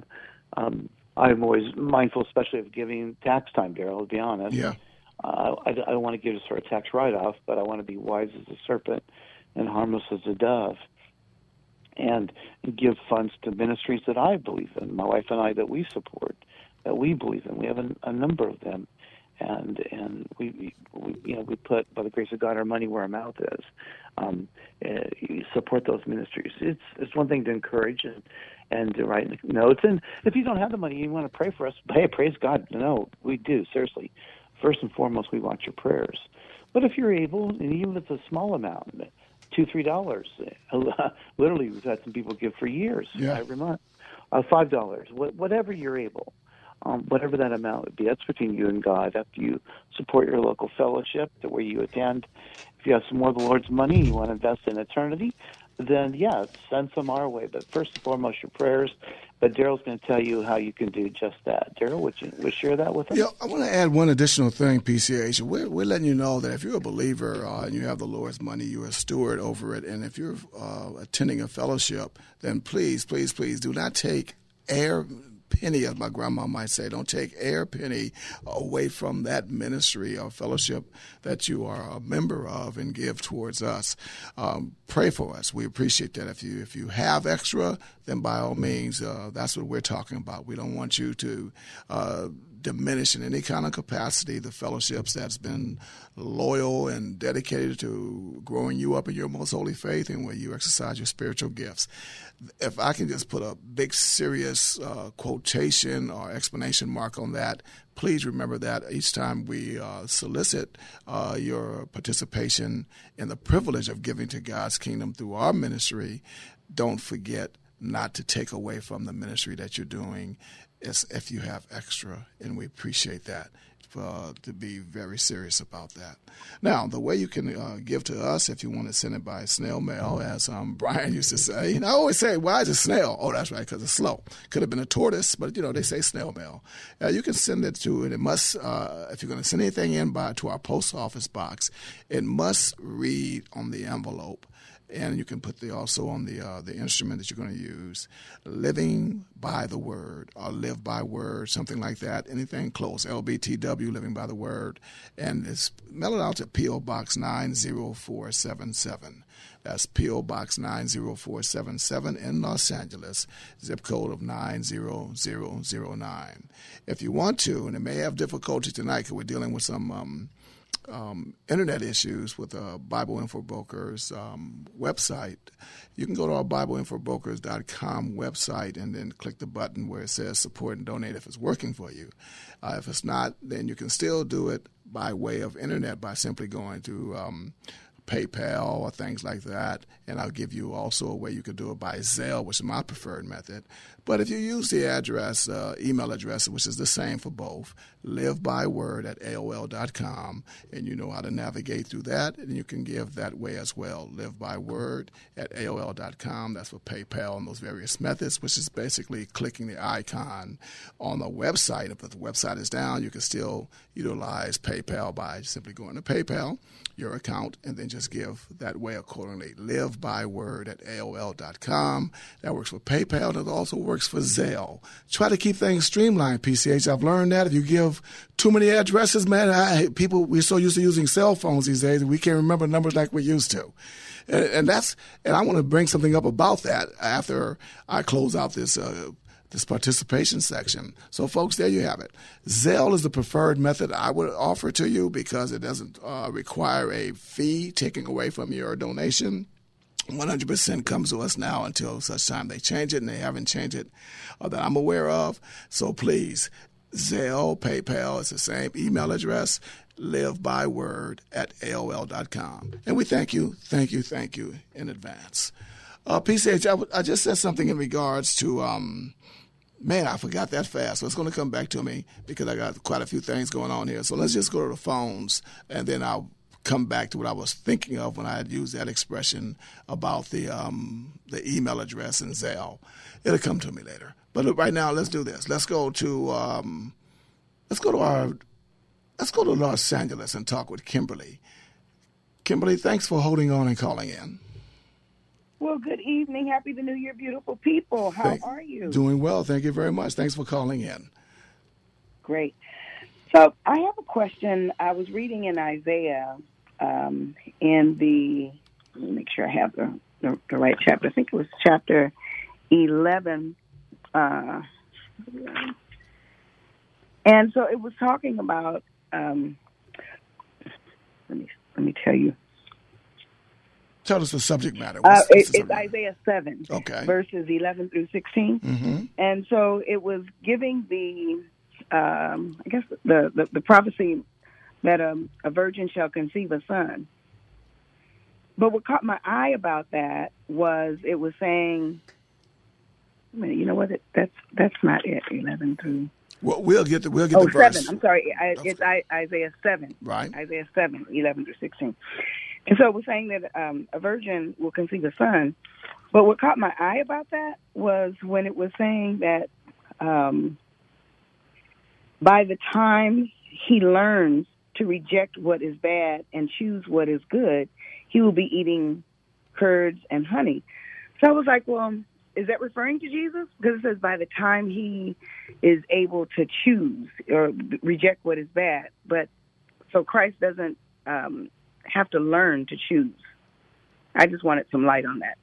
I'm always mindful, especially of giving tax time, Daryl, to be honest. Yeah. I don't want to give just for a tax write-off, but I want to be wise as a serpent and harmless as a dove. and give funds to ministries that I believe in, my wife and I, that we support, that we believe in. We have a number of them, and we put, by the grace of God, our money where our mouth is. You support those ministries. It's one thing to encourage and to write notes, and if you don't have the money, you want to pray for us. Hey, praise God. No, we do, seriously. First and foremost, we want your prayers. But if you're able, and even if it's a small amount, $2-3. Literally, we've had some people give for years, every month. $5, whatever you're able, whatever that amount would be. That's between you and God. After you support your local fellowship, to where you attend, if you have some more of the Lord's money you want to invest in eternity, then send some our way. But first and foremost, your prayers. But Daryl's going to tell you how you can do just that. Daryl, would you share that with us? Yeah, I want to add one additional thing, PCH. We're letting you know that if you're a believer and you have the Lord's money, you're a steward over it. And if you're attending a fellowship, then please, please, please do not take penny, as my grandma might say. Don't take penny away from that ministry or fellowship that you are a member of and give towards us. Pray for us. We appreciate that. If you have extra, then by all means, that's what we're talking about. We don't want you to diminish in any kind of capacity the fellowships that's been loyal and dedicated to growing you up in your most holy faith and where you exercise your spiritual gifts. If I can just put a big serious quotation or explanation mark on that, please remember that each time we solicit your participation in the privilege of giving to God's kingdom through our ministry, don't forget not to take away from the ministry that you're doing if you have extra, and we appreciate that, to be very serious about that. Now, the way you can give to us, if you want to send it by snail mail, as Brian used to say, and I always say, why is it snail? Oh, that's right, because it's slow. Could have been a tortoise, but, they say snail mail. You can send it to, and it must, if you're going to send anything in to our post office box, it must read on the envelope. And you can put also on the instrument that you're going to use, living by the word or live by word, something like that, anything close, LBTW, living by the word. And it's mail it out to P.O. Box 90477. That's P.O. Box 90477 in Los Angeles, zip code of 90009. If you want to, and it may have difficulty tonight because we're dealing with some internet issues with Bible Info Brokers website, you can go to our BibleInfoBrokers.com website and then click the button where it says support and donate if it's working for you. If it's not, then you can still do it by way of internet by simply going to PayPal or things like that, and I'll give you also a way you could do it by Zelle, which is my preferred method. But if you use the address, email address, which is the same for both, livebyword@AOL.com, and you know how to navigate through that, and you can give that way as well, livebyword@AOL.com. That's for PayPal and those various methods, which is basically clicking the icon on the website. If the website is down, you can still utilize PayPal by simply going to PayPal, your account, and then just give that way accordingly. Livebyword@AOL.com. That works for PayPal, and it also works for Zelle. Try to keep things streamlined, PCH. I've learned that if you give too many addresses, man, we're so used to using cell phones these days, we can't remember numbers like we used to. And I want to bring something up about that after I close out this participation section. So, folks, there you have it. Zelle is the preferred method I would offer to you because it doesn't require a fee taken away from your donation. 100% comes to us now until such time they change it, and they haven't changed it that I'm aware of. So please, Zelle, PayPal, it's the same email address, livebyword@AOL.com. And we thank you in advance. PCH, I just said something in regards to, man, I forgot that fast. So it's going to come back to me because I got quite a few things going on here. So let's just go to the phones, and then I'll come back to what I was thinking of when I had used that expression about the email address and Zelle. It'll come to me later. But look, right now, let's do this. Let's go to Los Angeles and talk with Kimberly. Kimberly, thanks for holding on and calling in. Well, good evening. Happy New Year, beautiful people. How are you? Doing well. Thank you very much. Thanks for calling in. Great. So I have a question. I was reading in Isaiah let me make sure I have the the right chapter. I think it was chapter 11. And so it was talking about, let me tell you. Tell us the subject matter. It's Isaiah 7, verses 11 through 16. Mm-hmm. And so it was giving the prophecy that a virgin shall conceive a son. But what caught my eye about that was it was saying, you know what? That's not it. 11 through. Well, we'll get the verse. 7. I'm sorry. It's Isaiah 7. Right. Isaiah 7, 11 through 16. And so it was saying that a virgin will conceive a son. But what caught my eye about that was when it was saying that by the time he learns to reject what is bad and choose what is good, he will be eating curds and honey. So I was like, well, is that referring to Jesus? Because it says by the time he is able to choose or reject what is bad. But so Christ doesn't have to learn to choose. I just wanted some light on that.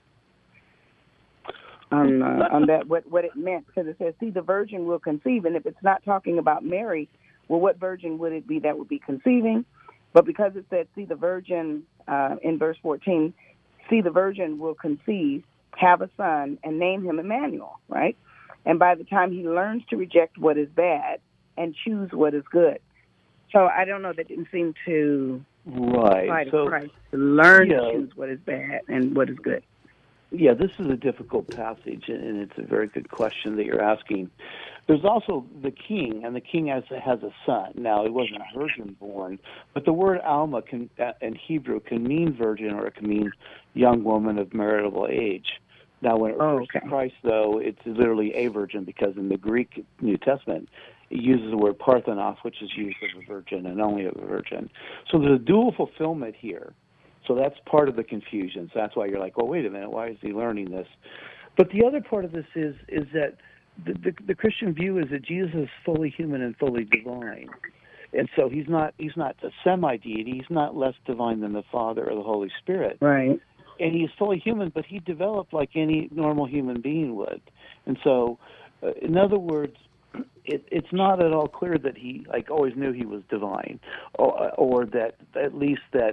On that, what it meant, because it says, see, the virgin will conceive, and if it's not talking about Mary, well, what virgin would it be that would be conceiving? But because it said, see, the virgin, in verse 14, see, the virgin will conceive, have a son, and name him Emmanuel, right? And by the time he learns to reject what is bad and choose what is good. So I don't know, that didn't seem to apply to Christ, to learn to choose what is bad and what is good. Yeah, this is a difficult passage, and it's a very good question that you're asking. There's also the king, and the king has a son. Now, it wasn't a virgin born, but the word Alma in Hebrew can mean virgin, or it can mean young woman of marital age. Now, when it refers to Christ, though, it's literally a virgin, because in the Greek New Testament, it uses the word Parthenos, which is used of a virgin and only of a virgin. So there's a dual fulfillment here. So that's part of the confusion. So that's why you're like, well, wait a minute, why is he learning this? But the other part of this is that the Christian view is that Jesus is fully human and fully divine. And so he's not a semi-deity. He's not less divine than the Father or the Holy Spirit. Right. And he's fully human, but he developed like any normal human being would. And so, in other words, it's not at all clear that he always knew he was divine, or that at least that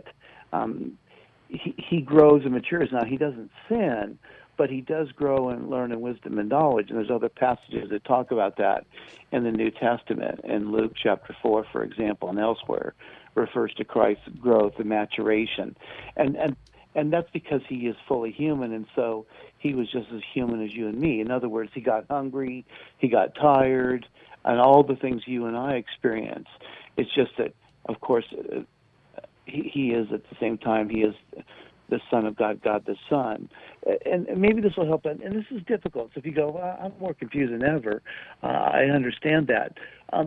he grows and matures. Now, he doesn't sin, but he does grow and learn in wisdom and knowledge. And there's other passages that talk about that in the New Testament. In Luke chapter 4, for example, and elsewhere, refers to Christ's growth and maturation. And that's because he is fully human, and so he was just as human as you and me. In other words, he got hungry, he got tired, and all the things you and I experience. It's just that, of course, he is at the same time, he is the Son of God, God the Son. And maybe this will help. And this is difficult. So if you go, well, I'm more confused than ever, I understand that.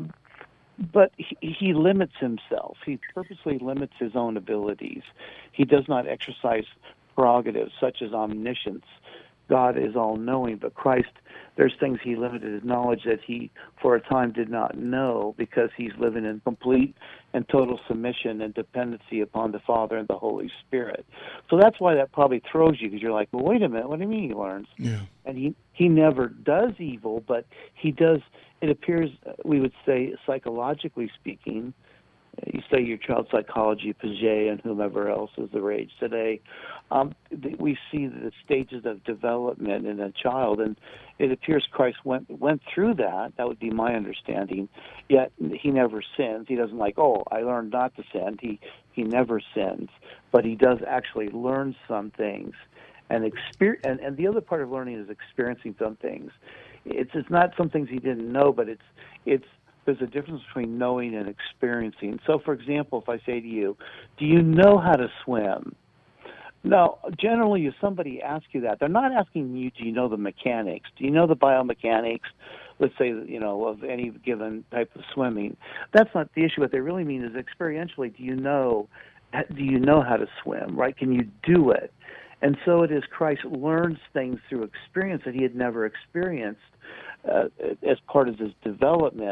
But he limits himself. He purposely limits his own abilities. He does not exercise prerogatives such as omniscience. God is all-knowing, but Christ, there's things he limited his knowledge that he, for a time, did not know, because he's living in complete and total submission and dependency upon the Father and the Holy Spirit. So that's why that probably throws you, because you're like, well, wait a minute, what do you mean he learns? Yeah. And he never does evil, but he does, it appears, we would say, psychologically speaking, you study your child psychology, Piaget, and whomever else is the rage today, we see the stages of development in a child, and it appears Christ went through that. That would be my understanding. Yet he never sins. He doesn't I learned not to sin. He never sins, but he does actually learn some things, and the other part of learning is experiencing some things. It's not some things he didn't know, but there's a difference between knowing and experiencing. So, for example, if I say to you, do you know how to swim? Now, generally, if somebody asks you that, they're not asking you, do you know the mechanics? Do you know the biomechanics, let's say, of any given type of swimming? That's not the issue. What they really mean is experientially, do you know how to swim, right? Can you do it? And so it is Christ learns things through experience that he had never experienced as part of his development.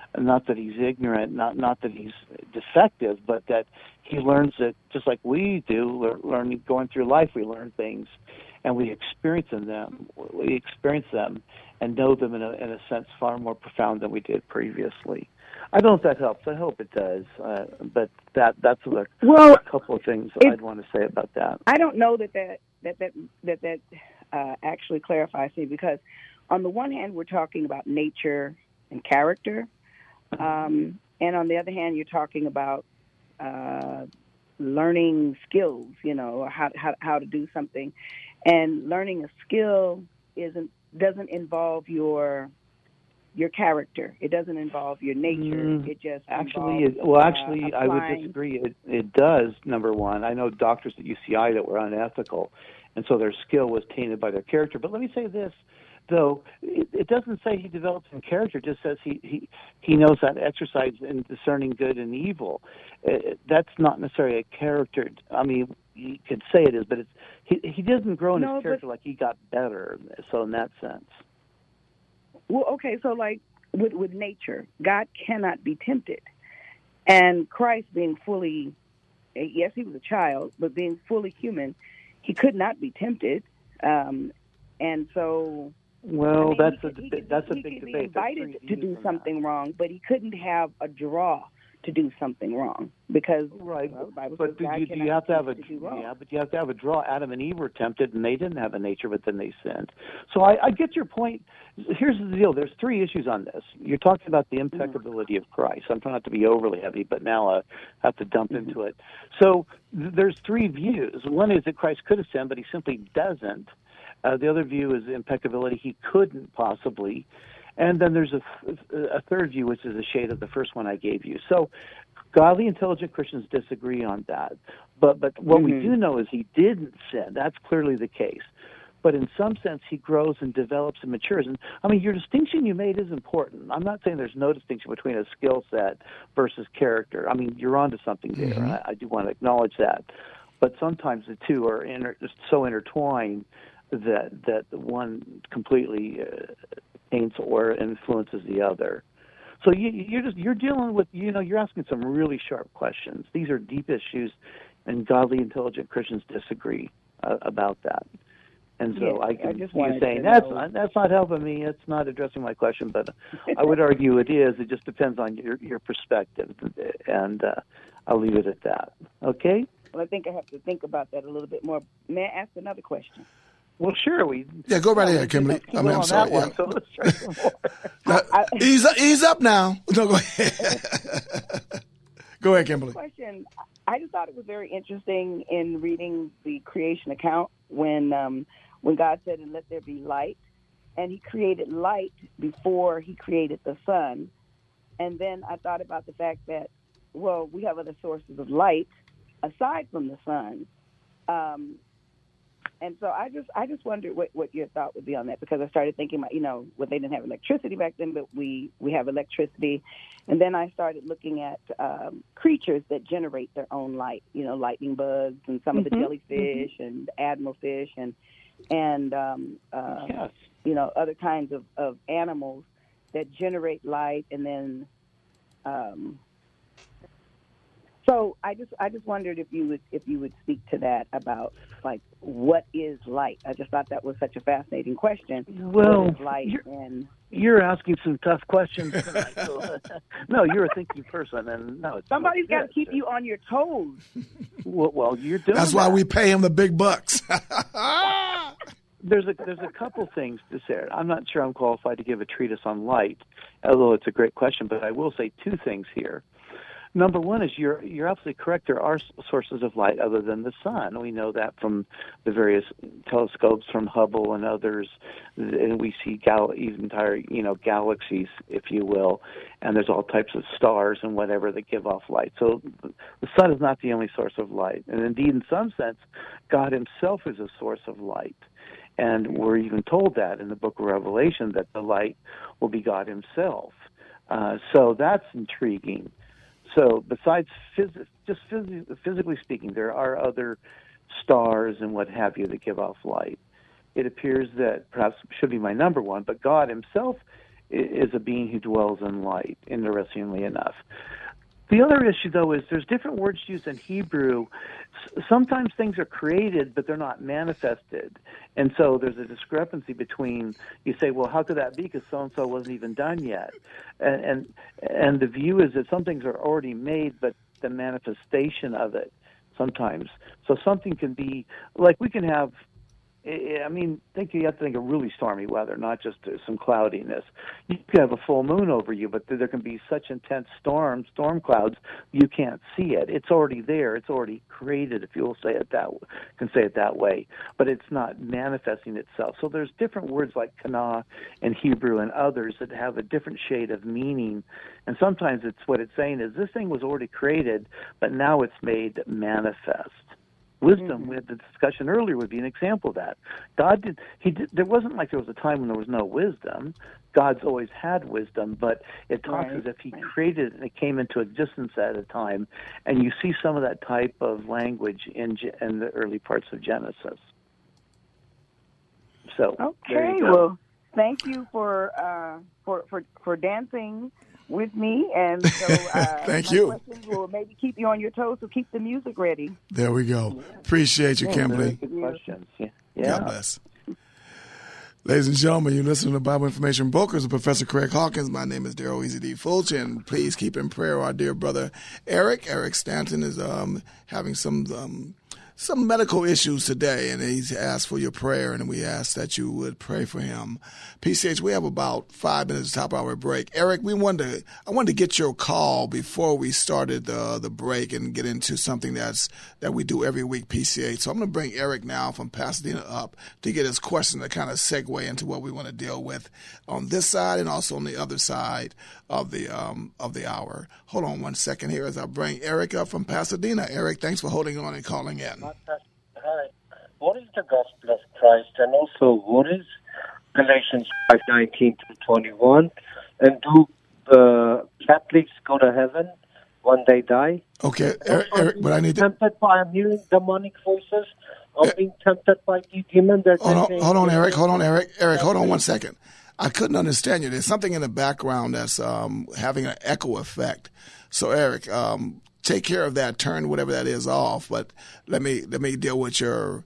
not that he's ignorant, not that he's defective, but that he learns it just like we do. Learning, going through life, we learn things, and we experience them. We experience them and know them in a sense far more profound than we did previously. I don't know if that helps. I hope it does. But that's a couple of things I'd want to say about that. I don't know that actually clarifies me, because on the one hand we're talking about nature and character, and on the other hand you're talking about learning skills. How to do something, and learning a skill doesn't involve your character. It doesn't involve your nature. It just I would disagree. It does. Number one, I know doctors at UCI that were unethical, and so their skill was tainted by their character. But let me say this, though, it doesn't say he develops in character. It just says he knows how to exercise in discerning good and evil. That's not necessarily a character. I mean, you could say it is, but he doesn't grow in his character like he got better. So in that sense. Well, okay, so like with nature, God cannot be tempted. And Christ being fully, yes, he was a child, but being fully human, he could not be tempted. And so... Well, that's a big debate. He could be invited to do something wrong, but he couldn't have a draw to do something wrong, because the Bible says God you have to have a do wrong. Yeah, but you have to have a draw. Adam and Eve were tempted, and they didn't have a nature, but then they sinned. So I get your point. Here's the deal. There's three issues on this. You're talking about the impeccability of Christ. I'm trying not to be overly heavy, but now I have to dump into it. So there's three views. One is that Christ could have sinned, but he simply doesn't. The other view is impeccability. He couldn't possibly. And then there's a third view, which is a shade of the first one I gave you. So godly, intelligent Christians disagree on that. But what we do know is he didn't sin. That's clearly the case. But in some sense, he grows and develops and matures. And, I mean, your distinction you made is important. I'm not saying there's no distinction between a skill set versus character. I mean, you're onto something there, and I do want to acknowledge that. But sometimes the two are so intertwined that one completely taints or influences the other. So you're dealing with, you're asking some really sharp questions. These are deep issues, and godly, intelligent Christians disagree about that. And so I can see you saying that's not helping me. It's not addressing my question, but I would argue it is. It just depends on your perspective, and I'll leave it at that. Okay. Well, I think I have to think about that a little bit more. May I ask another question? Well, sure. Go right ahead, Kimberly. I'm sorry. One, so let's try some more. Ease up now. No, go ahead. Go ahead, Kimberly. Question. I just thought it was very interesting in reading the creation account when God said, "And let there be light," and He created light before He created the sun. And then I thought about the fact that, well, we have other sources of light aside from the sun. And so I just wondered what your thought would be on that, because I started thinking about, they didn't have electricity back then, but we have electricity. And then I started looking at creatures that generate their own light, lightning bugs and some of the jellyfish and admiral fish and other kinds of animals that generate light. And then so I just wondered if you would speak to that about, like, what is light? I just thought that was such a fascinating question. Well, what is light? You're asking some tough questions tonight. So, no, you're a thinking person, and no, somebody's got to keep you on your toes. Well, you're doing. That's why we pay him the big bucks. There's a couple things to say. I'm not sure I'm qualified to give a treatise on light, although it's a great question. But I will say two things here. Number one is you're absolutely correct. There are sources of light other than the sun. We know that from the various telescopes, from Hubble and others, and we see entire galaxies, if you will, and there's all types of stars and whatever that give off light. So the sun is not the only source of light, and indeed, in some sense, God Himself is a source of light. And we're even told that in the book of Revelation, that the light will be God Himself. So that's intriguing. So besides physically speaking, there are other stars and what have you that give off light. It appears that perhaps should be my number one, but God Himself is a being who dwells in light, interestingly enough. The other issue, though, is there's different words used in Hebrew. Sometimes things are created, but they're not manifested. And so there's a discrepancy between, you say, well, how could that be? Because so-and-so wasn't even done yet. And the view is that some things are already made, but the manifestation of it sometimes. So something can be, like we can have, I mean, you have to think of really stormy weather, not just some cloudiness. You can have a full moon over you, but there can be such intense storm clouds, you can't see it. It's already there. It's already created, if you'll say it that way. But it's not manifesting itself. So there's different words like kana in Hebrew and others that have a different shade of meaning. And sometimes it's what it's saying is this thing was already created, but now it's made manifest. Wisdom, we had the discussion earlier, would be an example of that. There wasn't like there was a time when there was no wisdom. God's always had wisdom, but it talks as if he created it and it came into existence at a time. And you see some of that type of language in the early parts of Genesis. So, okay, well, thank you for dancing with me, and so thank you. Questions will maybe keep you on your toes, so keep the music ready. There we go. Appreciate you, Kimberly. Good questions. Yeah. God bless. Ladies and gentlemen, you're listening to Bible Information Brokers with Professor Craig Hawkins. My name is Darrell Easy D. Fulton. Please keep in prayer our dear brother Eric. Eric Stanton is having some medical issues today, and he's asked for your prayer, and we ask that you would pray for him. PCH, we have about 5 minutes to top our break. Eric, I wanted to get your call before we started the break and get into something that we do every week, PCH. So I'm going to bring Eric now from Pasadena up to get his question to kind of segue into what we want to deal with on this side and also on the other side of the hour. Hold on one second here as I bring Eric up from Pasadena. Eric, thanks for holding on and calling in. Hi. What is the gospel of Christ, and also what is Galatians 5:19-21? And do Catholics go to heaven when they die? Okay, Eric, but I need to... I'm hearing demonic voices. I'm being tempted by the demon. Hold on, Eric. Eric, hold on one second. I couldn't understand you. There's something in the background that's having an echo effect. So, Eric, take care of that. Turn whatever that is off. But let me deal with your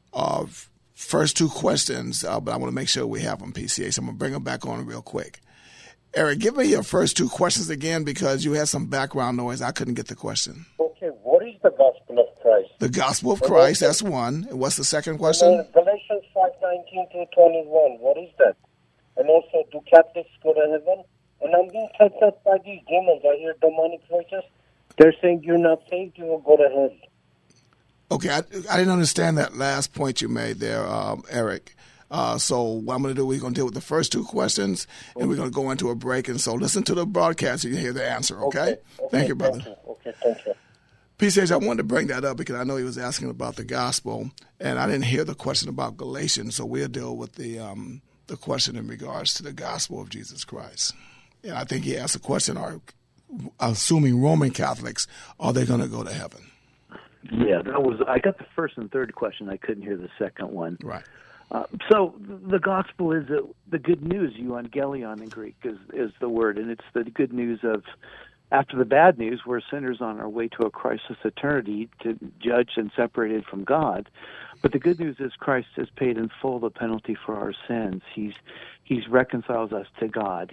first two questions. But I want to make sure we have them, PCA. So I'm going to bring them back on real quick. Eric, give me your first two questions again because you had some background noise. I couldn't get the question. Okay, what is the gospel of Christ? The gospel of Christ, that's one. And what's the second question? Galatians 5:19-21. What is that? And also, do Catholics go to heaven? And I'm being tempted by these demons. I hear demonic voices. They're saying you're not saved, you will go to hell. Okay, I didn't understand that last point you made there, Eric. So what I'm going to do, we're going to deal with the first two questions, and we're going to go into a break. And so listen to the broadcast so you hear the answer, okay? Thank you, brother. Thank you. PCH, I wanted to bring that up because I know he was asking about the gospel, and I didn't hear the question about Galatians, so we'll deal with the question in regards to the gospel of Jesus Christ. And I think he asked a question, assuming Roman Catholics, are they going to go to heaven? Yeah, I got the first and third question. I couldn't hear the second one. Right. So the gospel is the good news. Euangelion in Greek is the word, and it's the good news of after the bad news, we're sinners on our way to a Christless eternity, to judged and separated from God. But the good news is Christ has paid in full the penalty for our sins. He's reconciled us to God.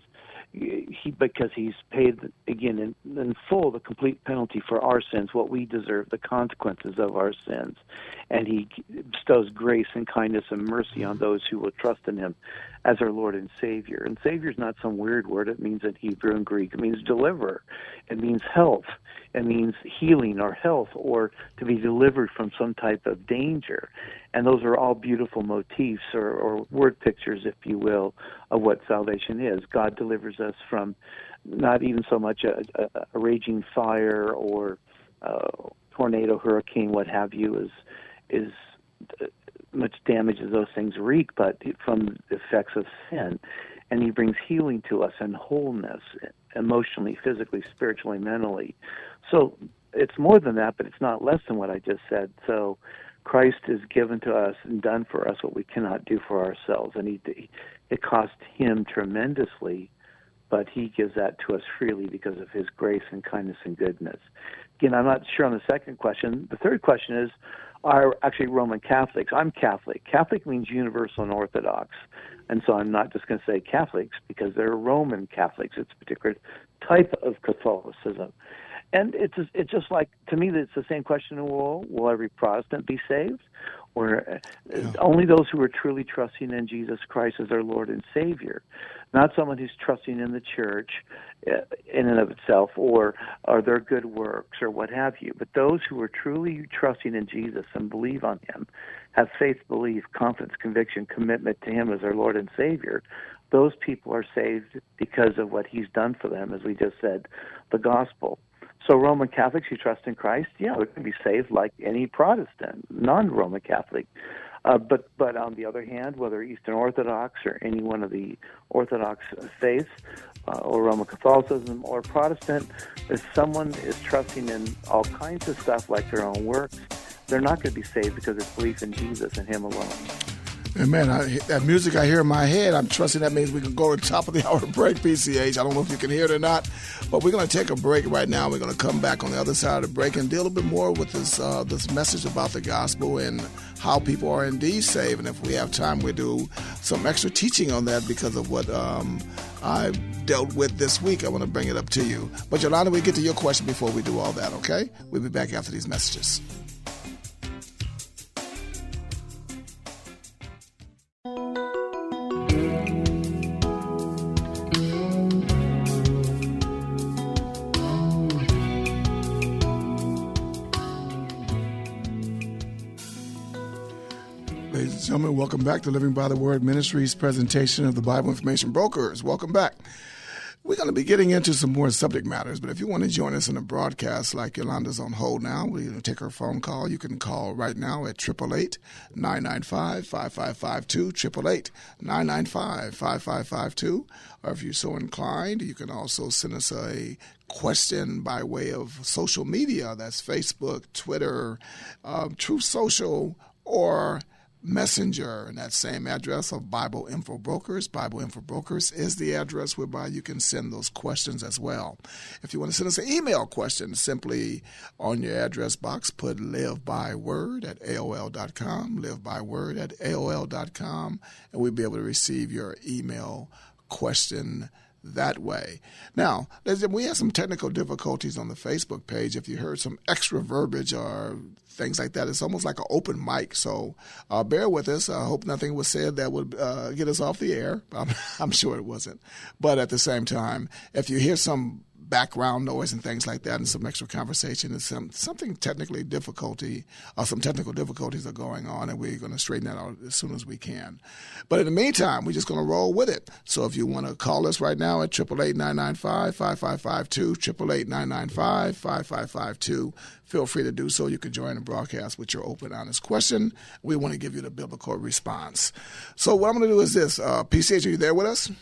Because he's paid again in full the complete penalty for our sins, what we deserve, the consequences of our sins, and he bestows grace and kindness and mercy on those who will trust in him as our Lord and Savior. And Savior is not some weird word. It means in Hebrew and Greek. It means deliverer. It means health. It means healing or health, or to be delivered from some type of danger. And those are all beautiful motifs or word pictures, if you will, of what salvation is. God delivers us from not even so much a raging fire or tornado, hurricane, what have you, is much damage as those things wreak, but from the effects of sin. And he brings healing to us and wholeness, emotionally, physically, spiritually, mentally. So it's more than that, but it's not less than what I just said. So Christ has given to us and done for us what we cannot do for ourselves, and it cost him tremendously, but he gives that to us freely because of his grace and kindness and goodness. Again, I'm not sure on the second question. The third question is, are actually Roman Catholics. I'm Catholic. Catholic means universal and Orthodox, and so I'm not just going to say Catholics because they're Roman Catholics. It's a particular type of Catholicism. And it's just like, to me, it's the same question, will every Protestant be saved? Or only those who are truly trusting in Jesus Christ as their Lord and Savior, not someone who's trusting in the church in and of itself or their good works or what have you. But those who are truly trusting in Jesus and believe on him, have faith, belief, confidence, conviction, commitment to him as their Lord and Savior, those people are saved because of what he's done for them, as we just said, the gospel. So Roman Catholics who trust in Christ, they're going to be saved like any Protestant, non-Roman Catholic. But on the other hand, whether Eastern Orthodox or any one of the Orthodox faiths, or Roman Catholicism or Protestant, if someone is trusting in all kinds of stuff like their own works, they're not going to be saved because it's belief in Jesus and him alone. Amen. That music I hear in my head, I'm trusting that means we can go to the top of the hour break, PCH. I don't know if you can hear it or not, but we're going to take a break right now. We're going to come back on the other side of the break and deal a little bit more with this message about the gospel and how people are indeed saved. And if we have time, we'll do some extra teaching on that because of what I dealt with this week. I want to bring it up to you. But Yolanda, we'll get to your question before we do all that, okay? We'll be back after these messages. Ladies and gentlemen, welcome back to Living by the Word Ministries presentation of the Bible Information Brokers. Welcome back. We're going to be getting into some more subject matters, but if you want to join us in a broadcast like Yolanda's on hold now, we're going to take her phone call. You can call right now at 888-995-5552, 888-995-5552. Or if you're so inclined, you can also send us a question by way of social media. That's Facebook, Twitter, Truth Social, or Messenger, and that same address of Bible Info Brokers. Bible Info Brokers is the address whereby you can send those questions as well. If you want to send us an email question, simply on your address box, put livebyword@aol.com, livebyword@aol.com, and we'll be able to receive your email question that way. Now, we had some technical difficulties on the Facebook page. If you heard some extra verbiage or things like that, it's almost like an open mic. So bear with us. I hope nothing was said that would get us off the air. I'm sure it wasn't. But at the same time, if you hear some background noise and things like that and some extra conversation and some technical difficulties are going on, and we're going to straighten that out as soon as we can. But in the meantime, we're just going to roll with it. So if you want to call us right now at 888-995-5552, 888-995-5552, feel free to do so. You can join the broadcast with your open, honest question. We want to give you the biblical response. So what I'm going to do is this. PCH, are you there with us?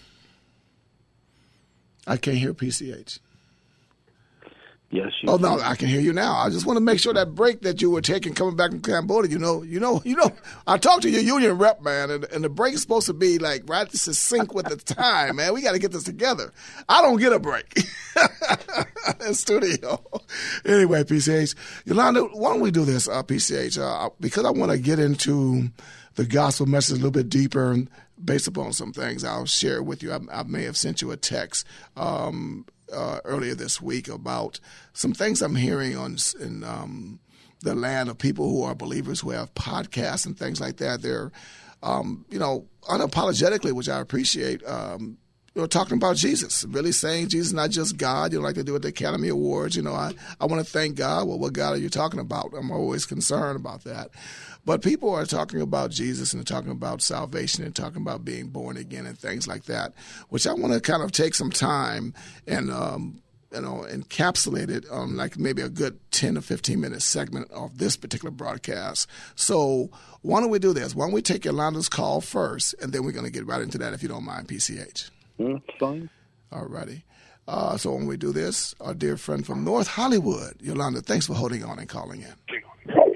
I can't hear PCH. Yes. Oh no, I can hear you now. I just want to make sure that break that you were taking coming back from Cambodia. You know. I talked to your union rep, man, and the break is supposed to be like right to sync with the time, man. We got to get this together. I don't get a break in studio. Anyway, PCH, Yolanda, why don't we do this, PCH? Because I want to get into the gospel message a little bit deeper, based upon some things I'll share with you. I may have sent you a text earlier this week about some things I'm hearing in the land of people who are believers who have podcasts and things like that. They're, unapologetically, which I appreciate, talking about Jesus, really saying Jesus is not just God, like they do at the Academy Awards. I want to thank God. Well, what God are you talking about? I'm always concerned about that. But people are talking about Jesus and talking about salvation and talking about being born again and things like that, which I want to kind of take some time and, encapsulate it on like maybe a good 10 or 15-minute segment of this particular broadcast. So why don't we do this? Why don't we take Yolanda's call first, and then we're going to get right into that if you don't mind, PCH. Fine. All righty. So when we do this, our dear friend from North Hollywood, Yolanda, thanks for holding on and calling in.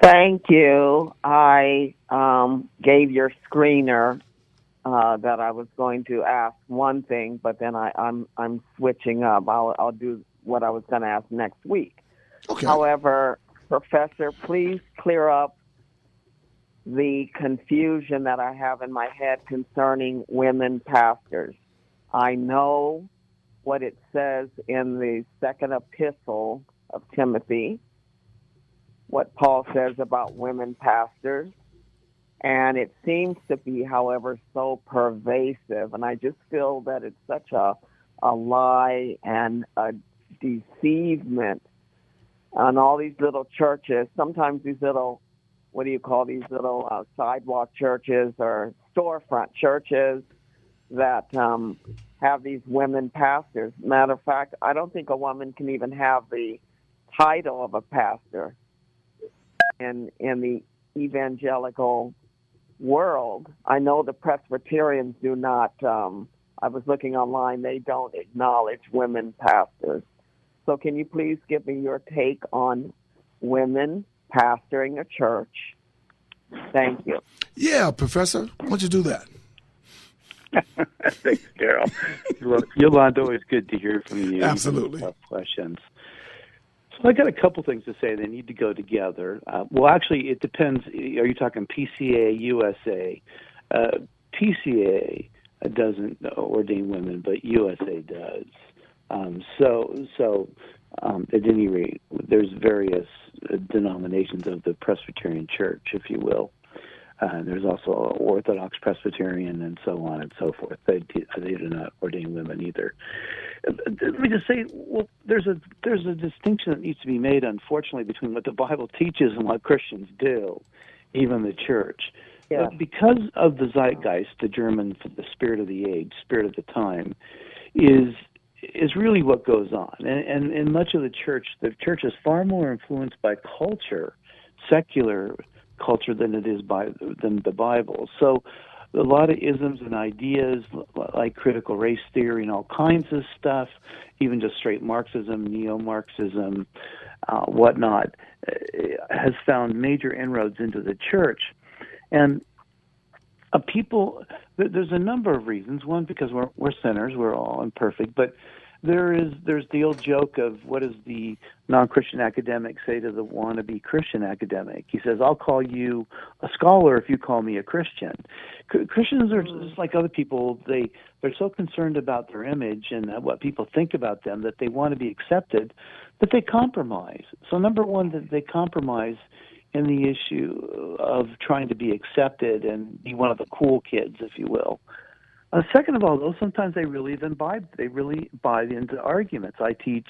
Thank you. I gave your screener that I was going to ask one thing, but then I'm switching up. I'll do what I was going to ask next week. Okay. However, Professor, please clear up the confusion that I have in my head concerning women pastors. I know what it says in the second epistle of Timothy, what Paul says about women pastors, and it seems to be, however, so pervasive, and I just feel that it's such a lie and a deceivement on all these little churches. Sometimes these little, what do you call these little sidewalk churches or storefront churches that have these women pastors. Matter of fact, I don't think a woman can even have the title of a pastor in the evangelical world. I know the Presbyterians do not, I was looking online, they don't acknowledge women pastors. So can you please give me your take on women pastoring a church? Thank you. Yeah, Professor, why don't you do that? Thanks, Daryl. Yolanda, always good to hear from you. Absolutely. Tough questions. So I got a couple things to say. They need to go together. Well, actually, it depends. Are you talking PCA, USA? PCA doesn't ordain women, but USA does. So at any rate, there's various denominations of the Presbyterian Church, if you will. There's also Orthodox Presbyterian and so on and so forth. They do not ordain women either. Let me just say, well, there's a distinction that needs to be made, unfortunately, between what the Bible teaches and what Christians do, even the church. Yeah. But because of the zeitgeist, the German, the spirit of the age, spirit of the time, is really what goes on. And in much of the church is far more influenced by culture, secular culture, than it is than the Bible. So a lot of isms and ideas like critical race theory and all kinds of stuff, even just straight Marxism, neo-Marxism, whatnot, has found major inroads into the church. And people, there's a number of reasons. One, because we're sinners, we're all imperfect, but there's the old joke of what does the non-Christian academic say to the wannabe Christian academic? He says, I'll call you a scholar if you call me a Christian. Christians are just like other people. They're so concerned about their image and what people think about them that they want to be accepted, that they compromise. So number one, that they compromise in the issue of trying to be accepted and be one of the cool kids, if you will. Second of all, though, sometimes they really buy into arguments. I teach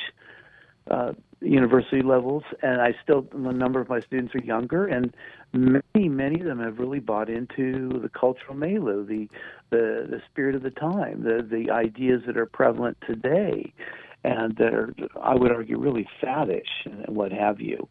university levels, and a number of my students are younger, and many of them have really bought into the cultural milieu, the spirit of the time, the ideas that are prevalent today, and that are, I would argue, really faddish and what have you.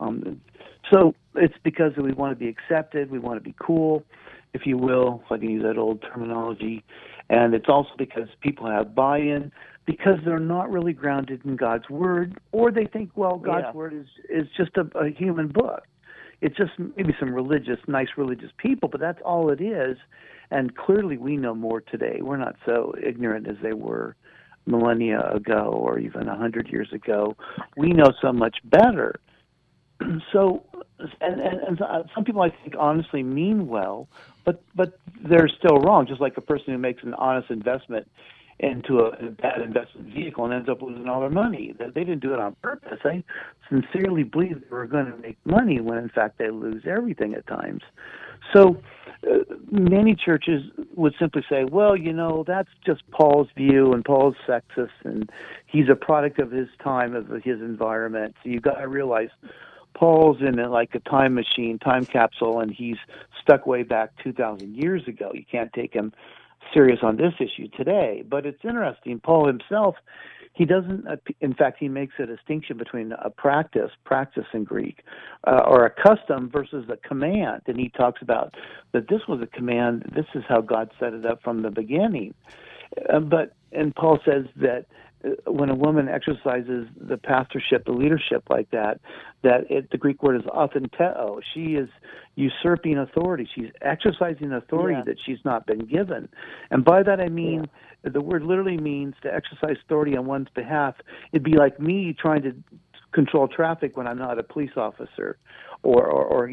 So it's because we want to be accepted, we want to be cool, if you will, if I can use that old terminology. And it's also because people have buy-in, because they're not really grounded in God's Word, or they think, well, God's Word is just a human book. It's just maybe some nice religious people, but that's all it is. And clearly we know more today. We're not so ignorant as they were millennia ago or even 100 years ago. We know so much better. So, and some people, I think, honestly mean well, but they're still wrong. Just like a person who makes an honest investment into a bad investment vehicle and ends up losing all their money. They didn't do it on purpose. They sincerely believe they were going to make money when, in fact, they lose everything at times. So many churches would simply say, well, that's just Paul's view, and Paul's sexist, and he's a product of his time, of his environment. So you've got to realize Paul's in like a time machine, time capsule, and he's stuck way back 2,000 years ago. You can't take him serious on this issue today. But it's interesting. Paul himself, he doesn't, in fact, he makes a distinction between a practice in Greek, or a custom versus a command. And he talks about that this was a command. This is how God set it up from the beginning. And Paul says that when a woman exercises the pastorship, the leadership like that, the Greek word is authenteo. She is usurping authority. She's exercising authority that she's not been given. And by that I mean the word literally means to exercise authority on one's behalf. It'd be like me trying to control traffic when I'm not a police officer, or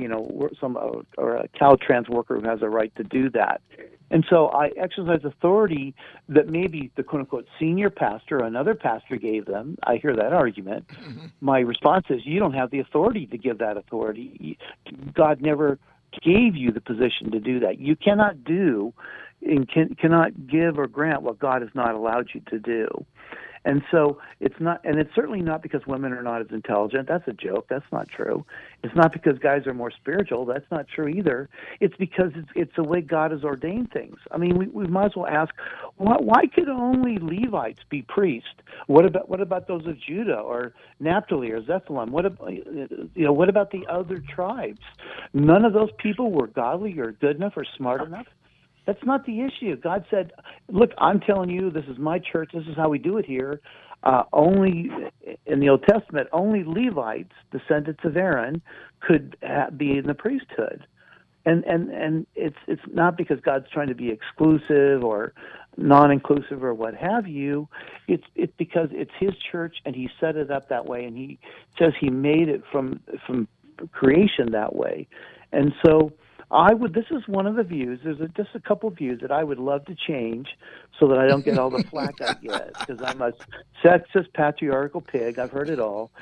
a Caltrans worker who has a right to do that. And so I exercise authority that maybe the quote-unquote senior pastor or another pastor gave them. I hear that argument. Mm-hmm. My response is, you don't have the authority to give that authority. God never gave you the position to do that. You cannot do and cannot give or grant what God has not allowed you to do. And so it's not, and it's certainly not because women are not as intelligent. That's a joke. That's not true. It's not because guys are more spiritual. That's not true either. It's because it's the way God has ordained things. I mean, we might as well ask, why could only Levites be priests? What about those of Judah or Naphtali or Zebulun? What about the other tribes? None of those people were godly or good enough or smart enough. That's not the issue. God said, look, I'm telling you, this is my church. This is how we do it here. Only in the Old Testament, only Levites, descendants of Aaron, could be in the priesthood. And it's not because God's trying to be exclusive or non-inclusive or what have you. It's because it's His church and He set it up that way, and He says He made it from creation that way. And so this is one of the views. There's just a couple of views that I would love to change so that I don't get all the flack I get, because I'm a sexist, patriarchal pig. I've heard it all.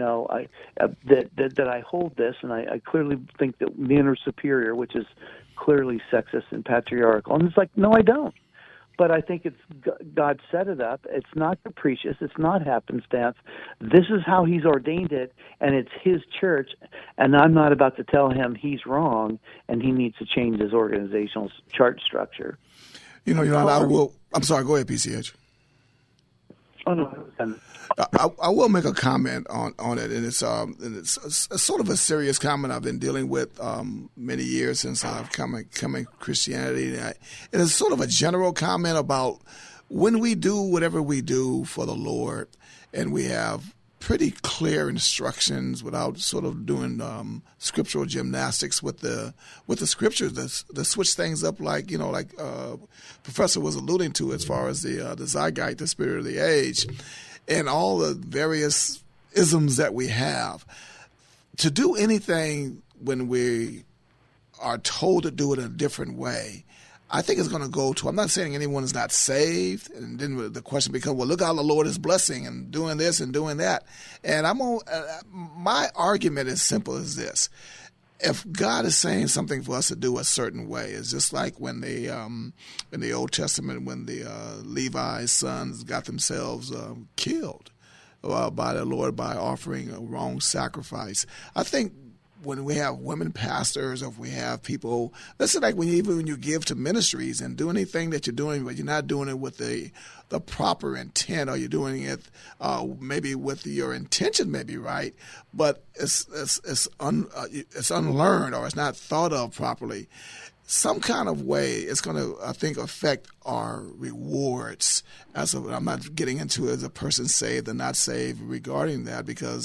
That I hold this, and I clearly think that men are superior, which is clearly sexist and patriarchal. And it's like, no, I don't. But I think God set it up. It's not capricious. It's not happenstance. This is how He's ordained it, and it's His church. And I'm not about to tell Him He's wrong and He needs to change His organizational chart structure. I'm sorry. Go ahead, PCH. Oh no. I will make a comment on it, and it's sort of a serious comment I've been dealing with many years since I've come in Christianity. And it's sort of a general comment about when we do whatever we do for the Lord, and we have pretty clear instructions without sort of doing scriptural gymnastics with the scriptures that switch things up, like Professor was alluding to, as far as the Zeitgeist, the spirit of the age, and all the various isms that we have. To do anything when we are told to do it in a different way, I think it's going to go to, I'm not saying anyone is not saved, and then the question becomes, well, look how the Lord is blessing and doing this and doing that. And my argument is simple as this. If God is saying something for us to do a certain way, it's just like when in the Old Testament, when the Levi's sons got themselves killed by the Lord by offering a wrong sacrifice. I think when we have women pastors, or if we have people, that's like when you give to ministries and do anything that you're doing, but you're not doing it with the proper intent, or you're doing it maybe with your intention may be right, but it's unlearned, or it's not thought of properly. Some kind of way it's going to, I think, affect our rewards. I'm not getting into as a person saved or not saved regarding that, because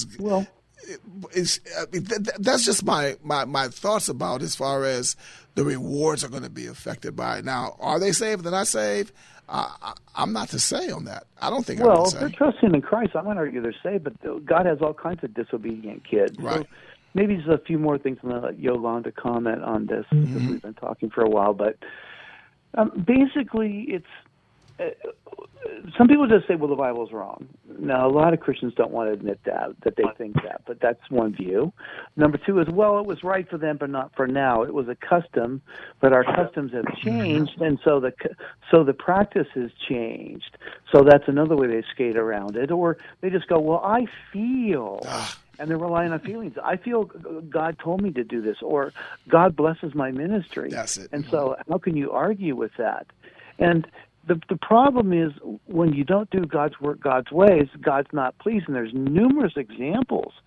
that's just my thoughts about as far as the rewards are going to be affected by it. Now, are they saved or they're not saved? I'm not to say on that. I don't think I'm to say. Well, if they're trusting in Christ, I'm going to argue they're saved, but God has all kinds of disobedient kids. Right. So maybe just a few more things, and I'll let Yolanda comment on this, because we've been talking for a while. But basically, it's some people just say, well, the Bible's wrong. Now, a lot of Christians don't want to admit that they think that, but that's one view. Number two is, well, it was right for them, but not for now. It was a custom, but our customs have changed, and so the practice has changed. So that's another way they skate around it. Or they just go, well, I feel... And they're relying on feelings. I feel God told me to do this, or God blesses my ministry. That's it. And so how can you argue with that? And the problem is, when you don't do God's work God's ways, God's not pleased. And there's numerous examples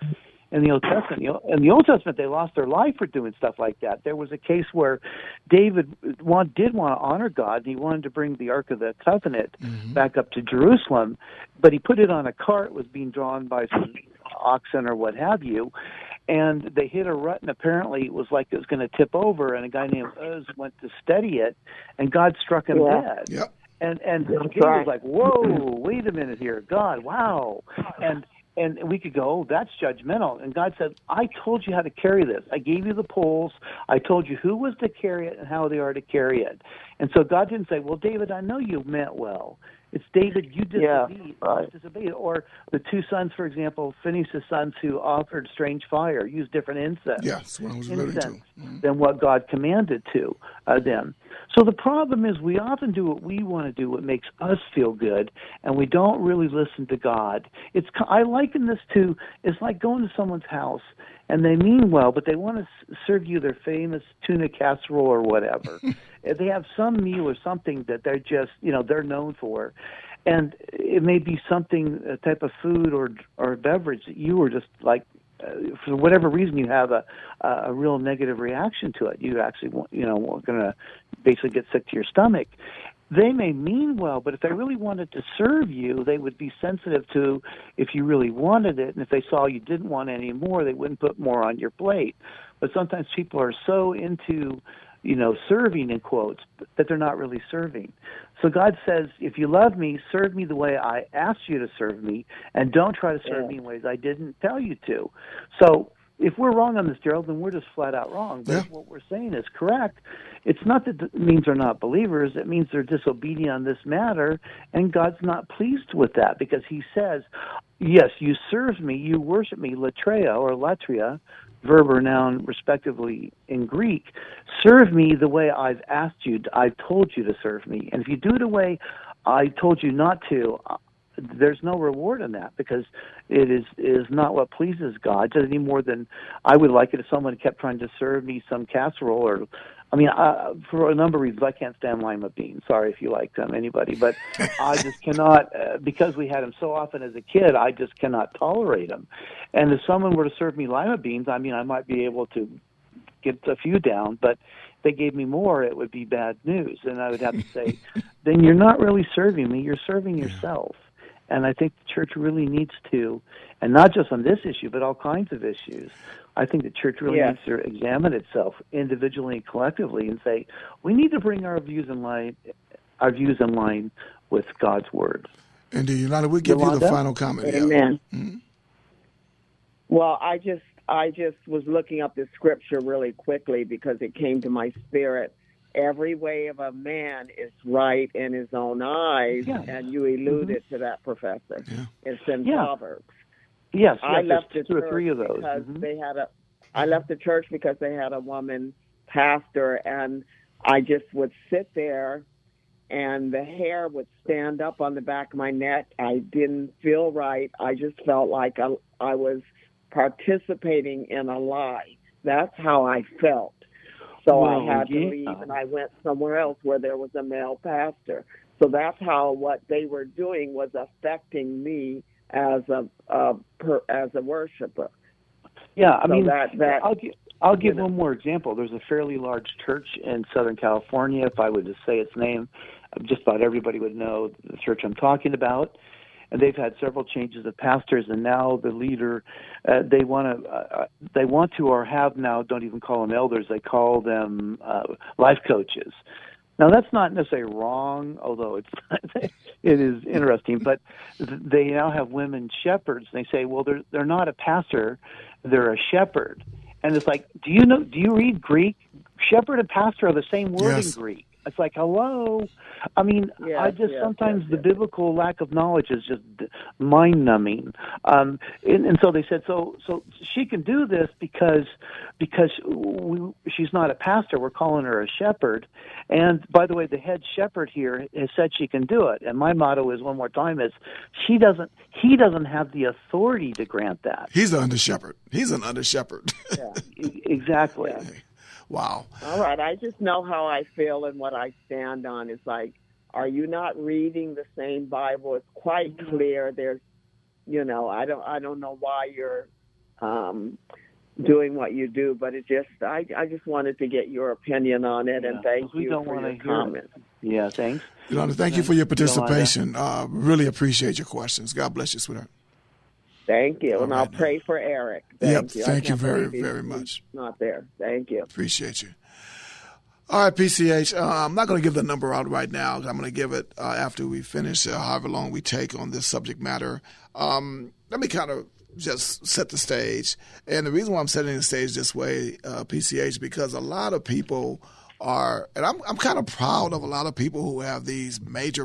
in the Old Testament. In the Old Testament, they lost their life for doing stuff like that. There was a case where David did want to honor God, and he wanted to bring the Ark of the Covenant back up to Jerusalem, but he put it on a cart, was being drawn by some oxen or what have you, and they hit a rut, and apparently it was like it was going to tip over, and a guy named Uz went to steady it, and God struck him dead. Yep. And David was like, whoa, wait a minute here, God, wow. And we could go, oh, that's judgmental. And God said, I told you how to carry this. I gave you the poles. I told you who was to carry it and how they are to carry it. And so God didn't say, well, David, I know you meant well. It's David, you disobeyed. Or the two sons, for example, Phinehas' sons who offered strange fire, used different incense. Yeah, that's what I was alluding to. Than what God commanded to them. So the problem is we often do what we want to do, what makes us feel good, and we don't really listen to God. I liken this to, it's like going to someone's house, and they mean well, but they want to serve you their famous tuna casserole or whatever. They have some meal or something that they're just, they're known for. And it may be something, a type of food or beverage that you were just like, for whatever reason, you have a real negative reaction to it. You actually, going to basically get sick to your stomach. They may mean well, but if they really wanted to serve you, they would be sensitive to if you really wanted it. And if they saw you didn't want any more, they wouldn't put more on your plate. But sometimes people are so into serving in quotes, that they're not really serving. So God says, if you love me, serve me the way I asked you to serve me, and don't try to serve me in ways I didn't tell you to. So if we're wrong on this, Gerald, then we're just flat out wrong. But if what we're saying is correct, it's not that it means they're not believers. It means they're disobedient on this matter, and God's not pleased with that because he says, yes, you serve me, you worship me, latreia or latria, verb or noun respectively in Greek, serve me the way I've asked you, I've told you to serve me. And if you do it the way I told you not to, there's no reward in that because it is not what pleases God any more than I would like it if someone kept trying to serve me some casserole or, for a number of reasons, I can't stand lima beans. Sorry if you like them, anybody, but I just cannot, because we had them so often as a kid, I just cannot tolerate them. And if someone were to serve me lima beans, I might be able to get a few down, but if they gave me more, it would be bad news. And I would have to say, then you're not really serving me, you're serving yourself. And I think the church really needs to, and not just on this issue, but all kinds of issues, I think the church really needs to examine itself individually and collectively and say, we need to bring our views in line with God's word. And Yolanda, we'll give you the final comment. Amen. Mm-hmm. Well, I just was looking up the scripture really quickly because it came to my spirit. Every way of a man is right in his own eyes, and you alluded to that, Professor. Yeah. It's in Proverbs. Yes, I left the two or three of those. Because I left the church because they had a woman pastor, and I just would sit there, and the hair would stand up on the back of my neck. I didn't feel right. I just felt like I was participating in a lie. That's how I felt. So I had to leave, and I went somewhere else where there was a male pastor. So that's how what they were doing was affecting me as a worshiper. Yeah, I'll give one more example. There's a fairly large church in Southern California. If I would just say its name, just about everybody would know the church I'm talking about. And they've had several changes of pastors, and now the leader, they want to or have now, don't even call them elders, they call them life coaches. Now that's not necessarily wrong, although it is interesting. But they now have women shepherds. And they say, well, they're not a pastor, they're a shepherd. And it's like, do you read Greek? Shepherd and pastor are the same word in Greek. It's like, hello. Sometimes the biblical lack of knowledge is just mind-numbing. And so they said, so she can do this because she's not a pastor. We're calling her a shepherd. And by the way, the head shepherd here has said she can do it. And my motto is, one more time, is he doesn't have the authority to grant that. He's the under-shepherd. He's an under-shepherd. Yeah, exactly. Yeah. Wow. All right. I just know how I feel and what I stand on. It's like, are you not reading the same Bible? It's quite clear. There's, I don't know why you're doing what you do, but I just wanted to get your opinion on it, and thank you for your comment. Yeah, thanks. Yolanda, thank you for your participation. Really appreciate your questions. God bless you, sweetheart. Thank you, and I'll pray for Eric. Thank you very, very much. Not there. Thank you. Appreciate you. All right, PCH, I'm not going to give the number out right now. I'm going to give it after we finish, however long we take on this subject matter. Let me kind of just set the stage. And the reason why I'm setting the stage this way, PCH, because a lot of people are, and I'm kind of proud of a lot of people who have these major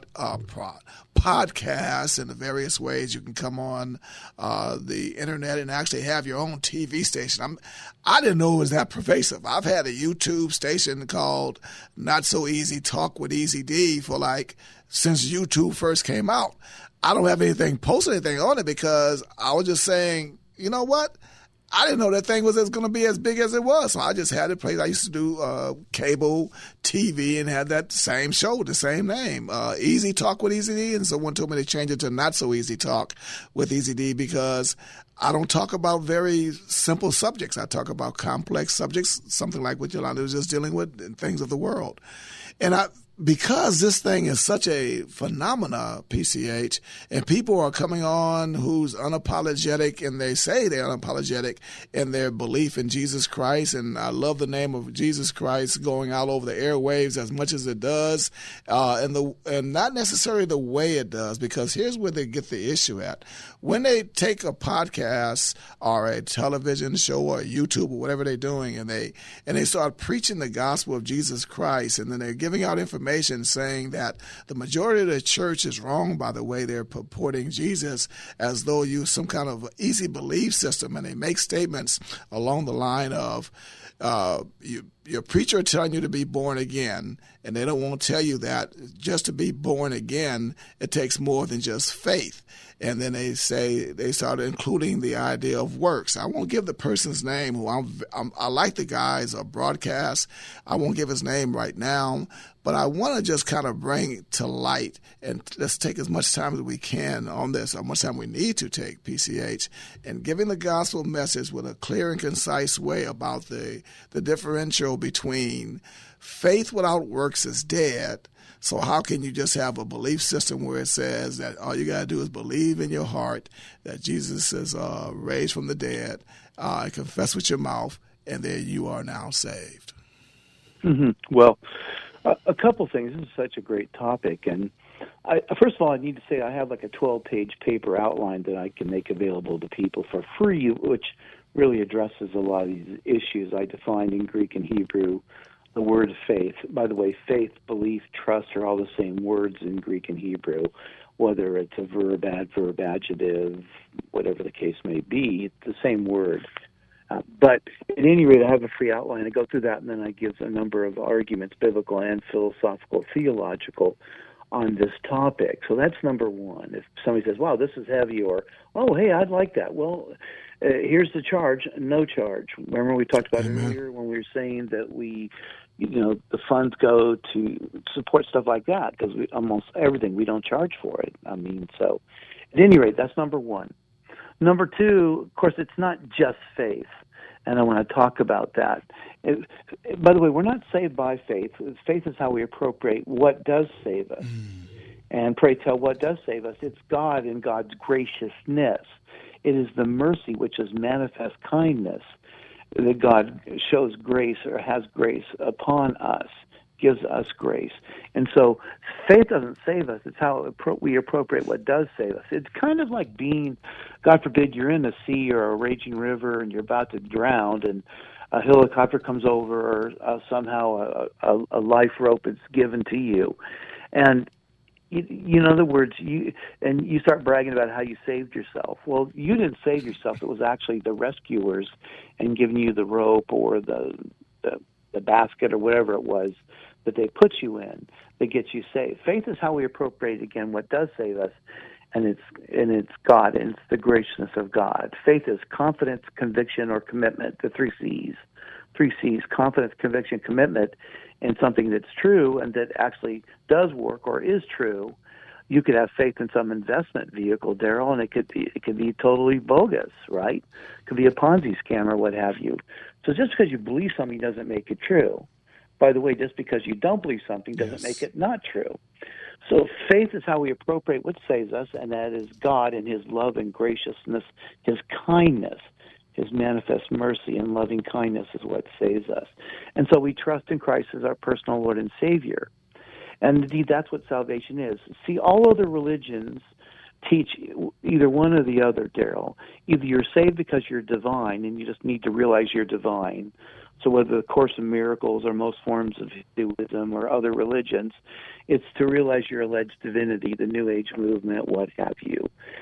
podcasts in the various ways you can come on the internet and actually have your own TV station. I didn't know it was that pervasive. I've had a YouTube station called Not So Easy Talk with Easy D since YouTube first came out. I don't have posted anything on it because I was just saying, you know what? I didn't know that thing was going to be as big as it was. So I just had it played. I used to do cable TV and had that same show with the same name, Easy Talk with Easy D. And someone told me to change it to Not So Easy Talk with Easy D because I don't talk about very simple subjects. I talk about complex subjects, something like what Yolanda was just dealing with, and things of the world. And because this thing is such a phenomena, PCH, and people are coming on who's unapologetic, and they say they're unapologetic in their belief in Jesus Christ, and I love the name of Jesus Christ going out over the airwaves as much as it does, and not necessarily the way it does, because here's where they get the issue at. When they take a podcast or a television show or YouTube or whatever they're doing, and they start preaching the gospel of Jesus Christ, and then they're giving out information saying that the majority of the church is wrong by the way they're purporting Jesus, as though you some kind of easy belief system, and they make statements along the line of your preacher telling you to be born again, and they don't want to tell you that just to be born again, it takes more than just faith. And then they started including the idea of works. I won't give the person's name who I like the guy's broadcast. I won't give his name right now, but I want to just kind of bring to light, and let's take as much time as we can on this, how much time we need to take, PCH, and giving the gospel message with a clear and concise way about the differential between faith without works is dead. So how can you just have a belief system where it says that all you got to do is believe in your heart that Jesus is raised from the dead, and confess with your mouth, and then you are now saved? Mm-hmm. Well, a couple things. This is such a great topic. And first of all, I need to say I have like a 12-page paper outline that I can make available to people for free, which really addresses a lot of these issues. I defined in Greek and Hebrew the word faith. By the way, faith, belief, trust are all the same words in Greek and Hebrew, whether it's a verb, adverb, adjective, whatever the case may be, it's the same word. But at any rate, I have a free outline. I go through that, and then I give a number of arguments, biblical and philosophical, theological, on this topic. So that's number one. If somebody says, wow, this is heavy, or, oh, hey, I'd like that. Well, here's the charge, no charge. Remember we talked about earlier when we were saying that the funds go to support stuff like that, because almost everything, we don't charge for it. So at any rate, that's number one. Number two, of course, it's not just faith, and I want to talk about that. By the way, we're not saved by faith. Faith is how we appropriate what does save us. And pray tell, what does save us? It's God and God's graciousness. It is the mercy, which is manifest kindness, that God shows grace or has grace upon us, gives us grace. And so faith doesn't save us. It's how we appropriate what does save us. It's kind of like being, God forbid, you're in a sea or a raging river and you're about to drown, and a helicopter comes over, or somehow a life rope is given to you. And in other words, you start bragging about how you saved yourself. Well, you didn't save yourself. It was actually the rescuers and giving you the rope or the basket or whatever it was that they put you in that gets you saved. Faith is how we appropriate, again, what does save us, and it's God, and it's the graciousness of God. Faith is confidence, conviction, or commitment, the three C's. Three C's, confidence, conviction, commitment in something that's true and that actually does work or is true. You could have faith in some investment vehicle, Daryl, and it could be totally bogus, right? It could be a Ponzi scam or what have you. So just because you believe something doesn't make it true. By the way, just because you don't believe something doesn't make it not true. So faith is how we appropriate what saves us, and that is God and His love and graciousness, His kindness, His manifest mercy and loving kindness is what saves us. And so we trust in Christ as our personal Lord and Savior. And indeed, that's what salvation is. See, all other religions teach either one or the other, Daryl. Either you're saved because you're divine and you just need to realize you're divine. So whether the Course in Miracles or most forms of Hinduism or other religions, it's to realize your alleged divinity, the New Age movement, what have you.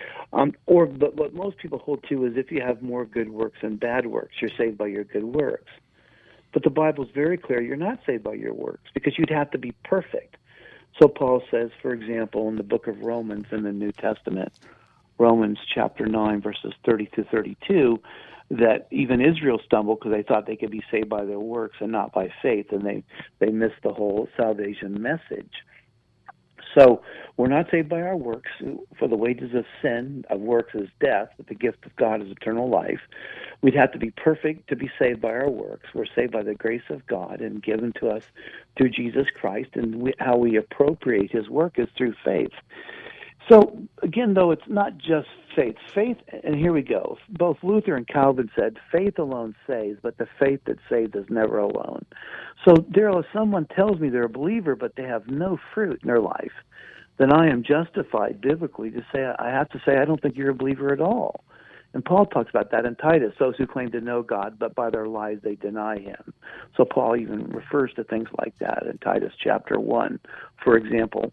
But what most people hold to is if you have more good works than bad works, you're saved by your good works. But the Bible's very clear, you're not saved by your works because you'd have to be perfect. So Paul says, for example, in the book of Romans in the New Testament, Romans chapter 9, verses 30 through 32, that even Israel stumbled because they thought they could be saved by their works and not by faith, and they missed the whole salvation message. So we're not saved by our works, for the wages of sin, of works is death, but the gift of God is eternal life. We'd have to be perfect to be saved by our works. We're saved by the grace of God and given to us through Jesus Christ, and how we appropriate His work is through faith. So, again, though, it's not just faith. Faith, and here we go, both Luther and Calvin said, faith alone saves, but the faith that saves is never alone. So, Daryl, if someone tells me they're a believer, but they have no fruit in their life, then I am justified biblically to say, I have to say, I don't think you're a believer at all. And Paul talks about that in Titus, those who claim to know God, but by their lives they deny Him. So Paul even refers to things like that in Titus chapter 1, for example.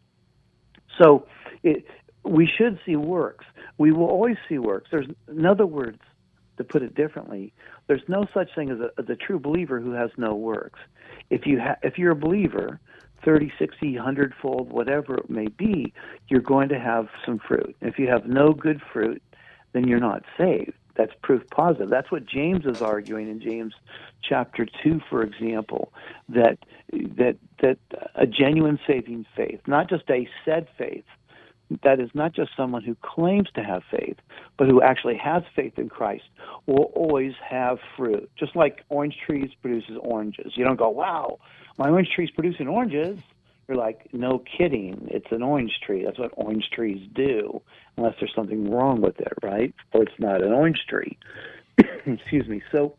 So we should see works. We will always see works. There's, in other words, to put it differently, there's no such thing as a true believer who has no works. If you're a believer, 30, 60, 100-fold, whatever it may be, you're going to have some fruit. If you have no good fruit, then you're not saved. That's proof positive. That's what James is arguing in James chapter 2, for example, that a genuine saving faith, not just a said faith, that is not just someone who claims to have faith, but who actually has faith in Christ, will always have fruit. Just like orange trees produces oranges. You don't go, wow, my orange tree's producing oranges. You're like, no kidding, it's an orange tree. That's what orange trees do, unless there's something wrong with it, right? Or it's not an orange tree. Excuse me. So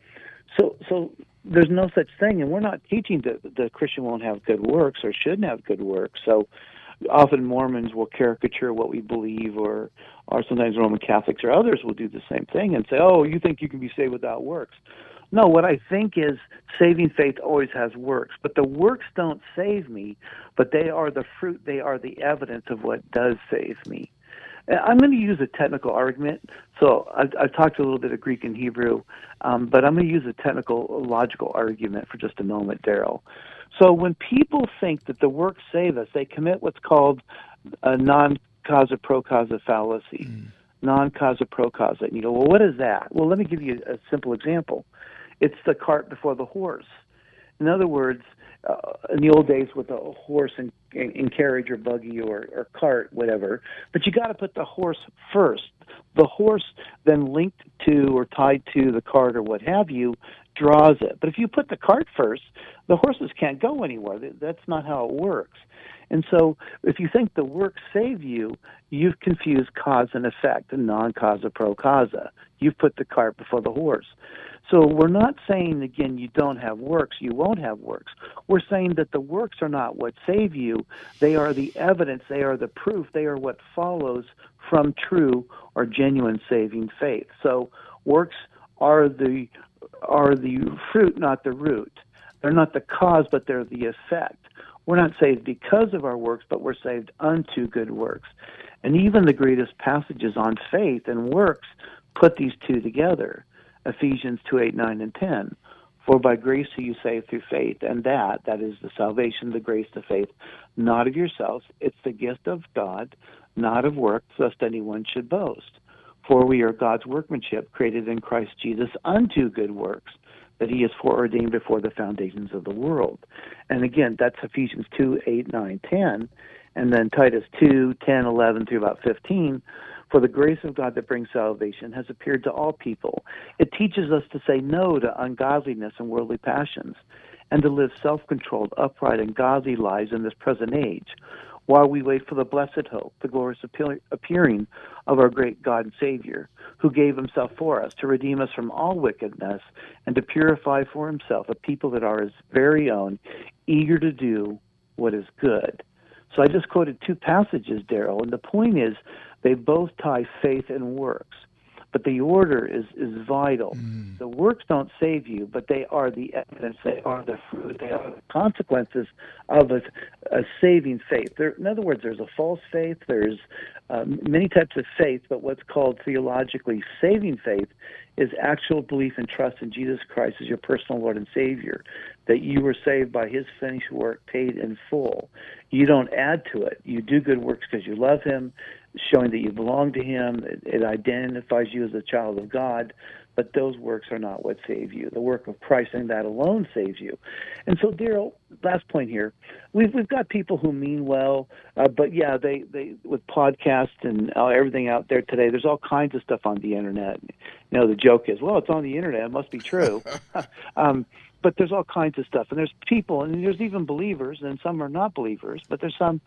there's no such thing, and we're not teaching that the Christian won't have good works or shouldn't have good works. So often Mormons will caricature what we believe, or sometimes Roman Catholics or others will do the same thing and say, oh, you think you can be saved without works. No, what I think is saving faith always has works, but the works don't save me, but they are the fruit, they are the evidence of what does save me. I'm going to use a technical argument. So I've talked a little bit of Greek and Hebrew, but I'm going to use a technical, logical argument for just a moment, Daryl. So when people think that the works save us, they commit what's called a non-causa pro causa fallacy. Non-causa pro causa. And you go, well, what is that? Well, let me give you a simple example. It's the cart before the horse. In other words, in the old days with a horse in carriage or buggy or cart, whatever, but you got to put the horse first. The horse then linked to or tied to the cart or what have you draws it. But if you put the cart first, the horses can't go anywhere. That's not how it works. And so if you think the works save you, you've confused cause and effect, and non-causa pro causa. You've put the cart before the horse. So we're not saying, again, you don't have works, you won't have works. We're saying that the works are not what save you. They are the evidence, they are the proof, they are what follows from true or genuine saving faith. So works are the fruit, not the root. They're not the cause, but they're the effect. We're not saved because of our works, but we're saved unto good works. And even the greatest passages on faith and works put these two together. Ephesians 2:8, 9, and 10. For by grace are you saved through faith, and that is the salvation, the grace, the faith, not of yourselves. It's the gift of God, not of works, lest anyone should boast. For we are God's workmanship, created in Christ Jesus unto good works, that He has foreordained before the foundations of the world. And again, that's Ephesians 2:8, 9, 10. And then Titus 2, 10, 11 through about 15, for the grace of God that brings salvation has appeared to all people. It teaches us to say no to ungodliness and worldly passions, and to live self-controlled, upright, and godly lives in this present age, while we wait for the blessed hope, the glorious appearing of our great God and Savior, who gave himself for us to redeem us from all wickedness and to purify for himself a people that are his very own, eager to do what is good. So I just quoted two passages, Daryl, and the point is they both tie faith and works. But the order is vital. The works don't save you, but they are the evidence, they are the fruit, they are the consequences of a saving faith. In other words, there's a false faith, there's many types of faith, but what's called theologically saving faith is actual belief and trust in Jesus Christ as your personal Lord and Savior, that you were saved by his finished work, paid in full. You don't add to it. You do good works because you love him, showing that you belong to him. It identifies you as a child of God, but those works are not what save you. The work of Christ and that alone saves you. And so, Daryl, last point here, we've got people who mean well, but yeah, they with podcasts and everything out there today, there's all kinds of stuff on the internet. You know, the joke is, well, it's on the internet, it must be true. But there's all kinds of stuff, and there's people, and there's even believers, and some are not believers, but there's some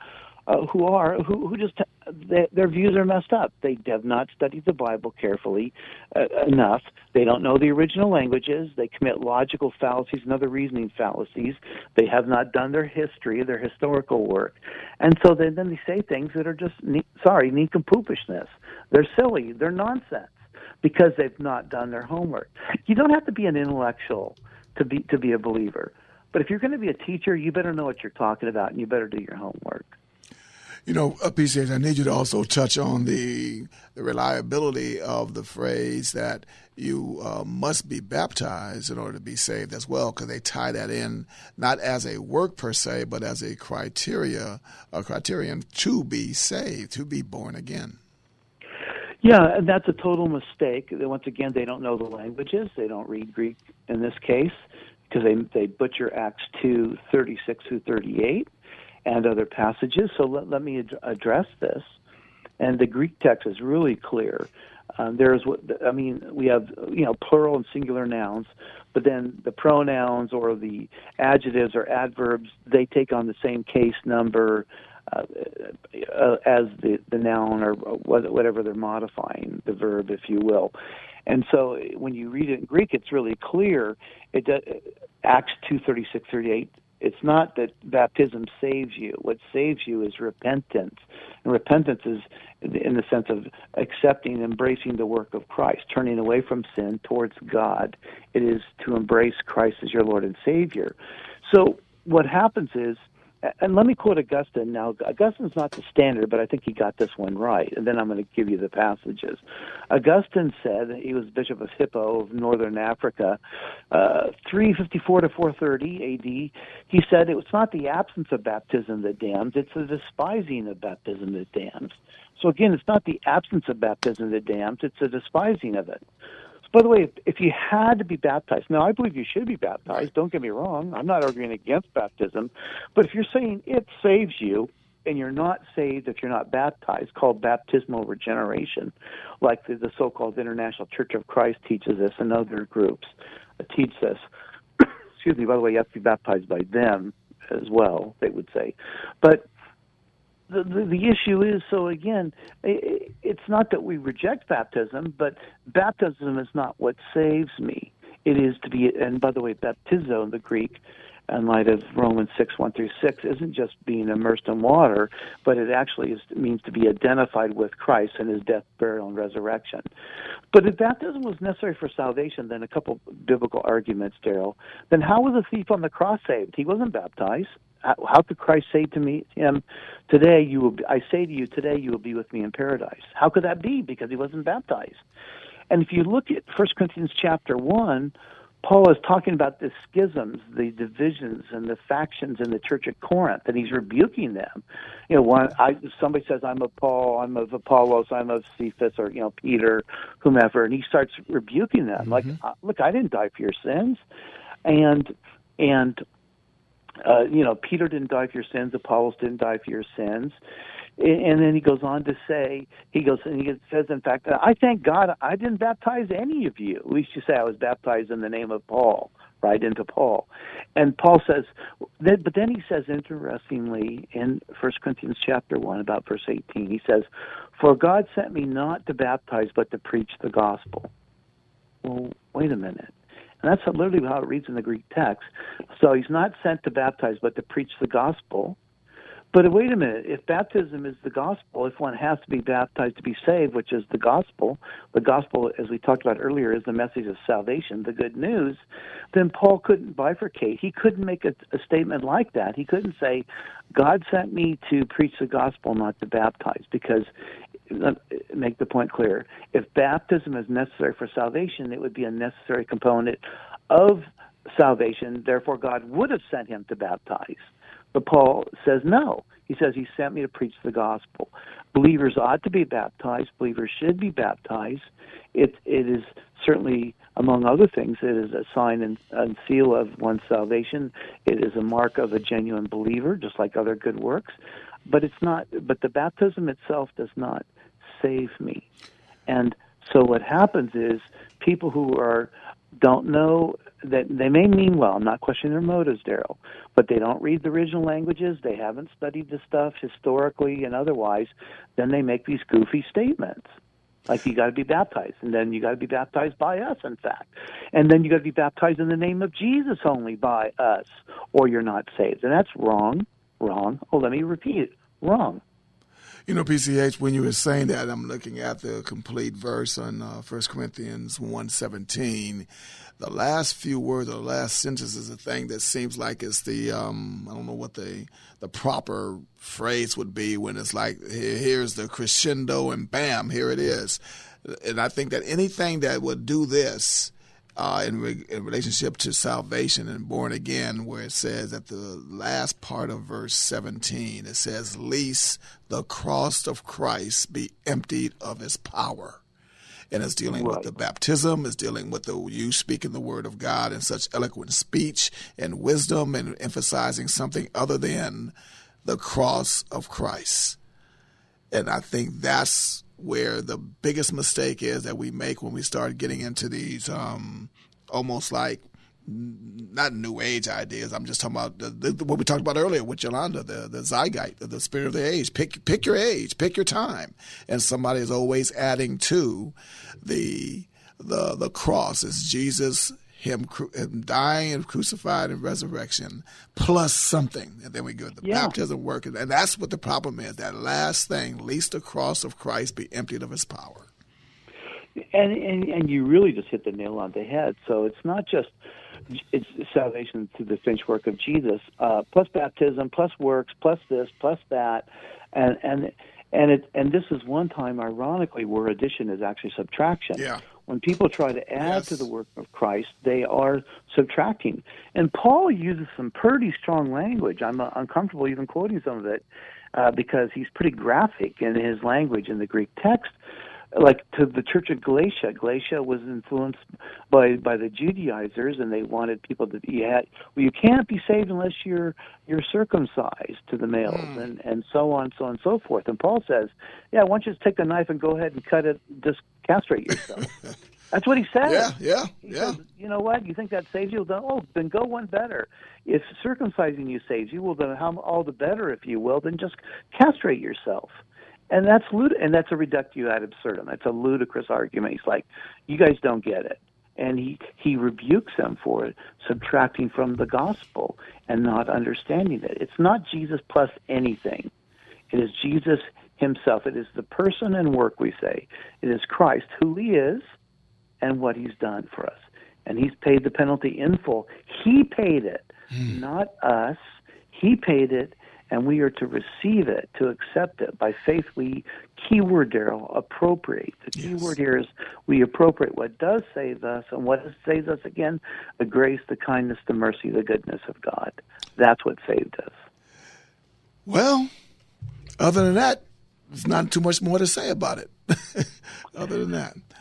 who just their views are messed up. They have not studied the Bible carefully enough. They don't know the original languages. They commit logical fallacies and other reasoning fallacies. They have not done their history, their historical work, and so then they say things that are just nincompoopishness. They're silly. They're nonsense because they've not done their homework. You don't have to be an intellectual to be a believer, but if you're going to be a teacher, you better know what you're talking about, and you better do your homework. You know, PCH, I need you to also touch on the reliability of the phrase that you must be baptized in order to be saved as well, because they tie that in not as a work per se, but as a criterion to be saved, to be born again. Yeah, and that's a total mistake. Once again, they don't know the languages. They don't read Greek in this case because they butcher Acts 2:36 through 38 and other passages. So let me address this. And the Greek text is really clear. We have plural and singular nouns, but then the pronouns or the adjectives or adverbs, they take on the same case number as the noun or whatever they're modifying, the verb, if you will. And so when you read it in Greek, it's really clear. Acts 2:36-38, it's not that baptism saves you. What saves you is repentance. And repentance is in the sense of accepting, embracing the work of Christ, turning away from sin towards God. It is to embrace Christ as your Lord and Savior. So what happens is, and let me quote Augustine. Now, Augustine's not the standard, but I think he got this one right, and then I'm going to give you the passages. Augustine said, he was Bishop of Hippo of northern Africa, 354 to 430 A.D., he said, it's not the absence of baptism that damns, it's the despising of baptism that damns. So again, it's not the absence of baptism that damns, it's the despising of it. By the way, if you had to be baptized, now I believe you should be baptized, don't get me wrong, I'm not arguing against baptism, but if you're saying it saves you and you're not saved if you're not baptized, called baptismal regeneration, like the so-called International Church of Christ teaches this and other groups teach this. Excuse me, by the way, you have to be baptized by them as well, they would say. But the issue is, so again, it's not that we reject baptism, but baptism is not what saves me. It is to be, and by the way, baptizo in the Greek, in light of Romans 6:1-6, isn't just being immersed in water, but it actually means to be identified with Christ and his death, burial, and resurrection. But if baptism was necessary for salvation, then a couple biblical arguments, Daryl, then how was the thief on the cross saved? He wasn't baptized. How could Christ say to him, today I say to you, today you will be with me in paradise? How could that be? Because he wasn't baptized. And if you look at 1 Corinthians chapter 1, Paul is talking about the schisms, the divisions, and the factions in the church at Corinth, and he's rebuking them. Somebody says, I'm of Paul, I'm of Apollos, I'm of Cephas, or Peter, whomever, and he starts rebuking them. Like, look, I didn't die for your sins, and Peter didn't die for your sins. Apollos didn't die for your sins. And then he goes on to say, he says, in fact, I thank God I didn't baptize any of you. At least you say I was baptized in the name of Paul, right, into Paul. And Paul says, but then he says, interestingly, in 1 Corinthians chapter 1, about verse 18, he says, for God sent me not to baptize, but to preach the gospel. Well, wait a minute. And that's literally how it reads in the Greek text. So he's not sent to baptize, but to preach the gospel. But wait a minute, if baptism is the gospel, if one has to be baptized to be saved, which is the gospel, as we talked about earlier, is the message of salvation, the good news, then Paul couldn't bifurcate. He couldn't make a statement like that. He couldn't say, God sent me to preach the gospel, not to baptize, because, make the point clear, if baptism is necessary for salvation, it would be a necessary component of salvation. Therefore, God would have sent him to baptize. But Paul says no. He says he sent me to preach the gospel. Believers ought to be baptized. Believers should be baptized. It is certainly, among other things, it is a sign and seal of one's salvation. It is a mark of a genuine believer, just like other good works. But it's not. But the baptism itself does not save me. And so what happens is people who don't know that they may mean well. I'm not questioning their motives, Daryl, but they don't read the original languages. They haven't studied the stuff historically and otherwise. Then they make these goofy statements, like you got to be baptized, and then you got to be baptized by us, in fact, and then you got to be baptized in the name of Jesus only by us, or you're not saved. And that's wrong. Wrong. Oh, let me repeat it. Wrong. PCH, when you were saying that, I'm looking at the complete verse on 1 Corinthians 1:17. The last few words or the last sentence is a thing that seems like it's the, I don't know what the proper phrase would be when it's like, here's the crescendo and bam, here it is. And I think that anything that would do this in relationship to salvation and born again, where it says at the last part of verse 17, it says, lest the cross of Christ be emptied of his power. And it's dealing with the baptism, it's dealing with you speaking the word of God in such eloquent speech and wisdom and emphasizing something other than the cross of Christ. And I think that's where the biggest mistake is that we make when we start getting into these almost like not new age ideas. I'm just talking about what we talked about earlier with Yolanda, the Zeitgeist, the spirit of the age. Pick your age, pick your time, and somebody is always adding to the cross. It's Jesus, him dying and crucified and resurrection, plus something, and then we go to the baptism work, and that's what the problem is. That last thing, lest the cross of Christ be emptied of his power. And you really just hit the nail on the head. So it's not just it's salvation through the finished work of Jesus, plus baptism, plus works, plus this, plus that, and this is one time, ironically, where addition is actually subtraction. Yeah. When people try to add to the work of Christ, they are subtracting. And Paul uses some pretty strong language. I'm uncomfortable even quoting some of it because he's pretty graphic in his language in the Greek text. Like to the church of Galatia. Galatia was influenced by the Judaizers, and they wanted people to be you can't be saved unless you're circumcised to the males, and so on, so on and so forth. And Paul says, why don't you just take a knife and go ahead and cut it, just castrate yourself. That's what he says. Yeah. Says, you know what? You think that saves you? Then go one better. If circumcising you saves you, well, then all the better, if you will. Then just castrate yourself. And that's a reductio ad absurdum. That's a ludicrous argument. He's like, you guys don't get it. And he rebukes them for it, subtracting from the gospel and not understanding it. It's not Jesus plus anything. It is Jesus himself. It is the person and work, we say. It is Christ, who he is and what he's done for us. And he's paid the penalty in full. He paid it, not us. He paid it. And we are to receive it, to accept it. By faith, we, keyword, Daryl, appropriate. The key word here is we appropriate what does save us. And what saves us again? The grace, the kindness, the mercy, the goodness of God. That's what saved us. Well, other than that, there's not too much more to say about it. Other than that.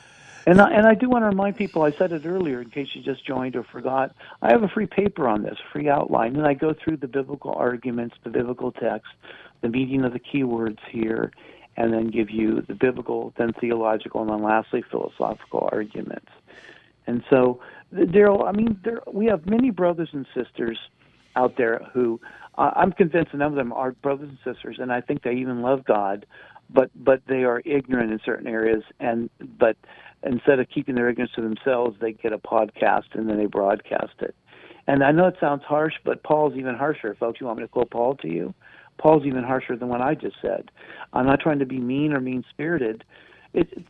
And I do want to remind people, I said it earlier in case you just joined or forgot, I have a free paper on this, free outline, and I go through the biblical arguments, the biblical text, the meaning of the key words here, and then give you the biblical, then theological, and then lastly philosophical arguments. And so, Daryl, I mean, we have many brothers and sisters out there who I'm convinced none of them are brothers and sisters, and I think they even love God, but they are ignorant in certain areas, but instead of keeping their ignorance to themselves, they get a podcast and then they broadcast it. And I know it sounds harsh, but Paul's even harsher. Folks, you want me to quote Paul to you? Paul's even harsher than what I just said. I'm not trying to be mean or mean-spirited. It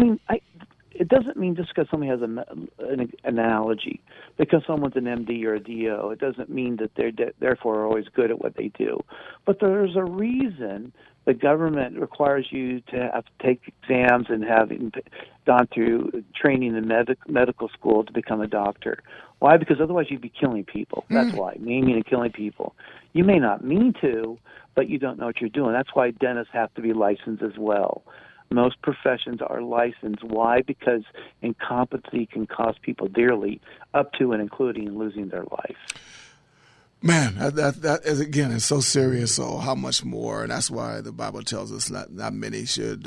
doesn't mean just because somebody has an analogy, because someone's an MD or a DO, it doesn't mean that they're therefore always good at what they do. But there's a reason the government requires you to have to take exams and have gone through training in medical school to become a doctor. Why? Because otherwise you'd be killing people. That's why, maiming and killing people. You may not mean to, but you don't know what you're doing. That's why dentists have to be licensed as well. Most professions are licensed. Why? Because incompetency can cost people dearly, up to and including losing their life. Man, that is, again, it's so serious. So how much more? And that's why the Bible tells us not many should,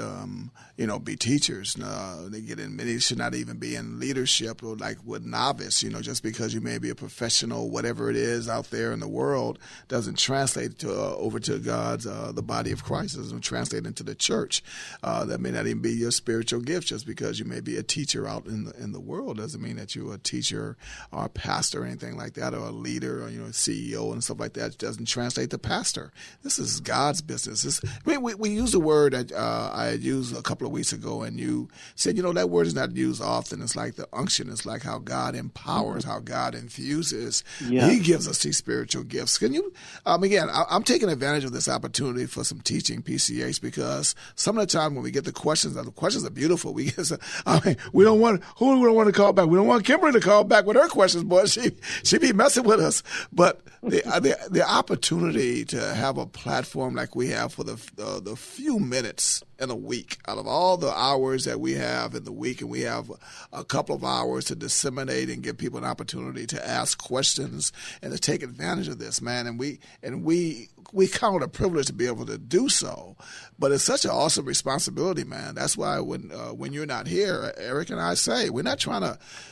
be teachers. Many should not even be in leadership or like with novice. Just because you may be a professional, whatever it is out there in the world, doesn't translate over to God's the body of Christ. It doesn't translate into the church. That may not even be your spiritual gift. Just because you may be a teacher out in the world doesn't mean that you're a teacher or a pastor or anything like that, or a leader or a CEO and stuff like that. Doesn't translate to pastor. This is God's business. We use a word that I used a couple of weeks ago, and you said, that word is not used often. It's like the unction. It's like how God empowers, how God infuses. Yeah. He gives us these spiritual gifts. Can you, again, I'm taking advantage of this opportunity for some teaching, PCH, because some of the time when we get the questions are beautiful. We don't want to call back. We don't want Kimberly to call back with her questions, boy. She be messing with us. But the opportunity to have a platform like we have for the few minutes in a week out of all the hours that we have in the week, and we have a couple of hours to disseminate and give people an opportunity to ask questions and to take advantage of this, man. And we count a privilege to be able to do so, but it's such an awesome responsibility, man. That's why when you're not here, Eric and I say we're not trying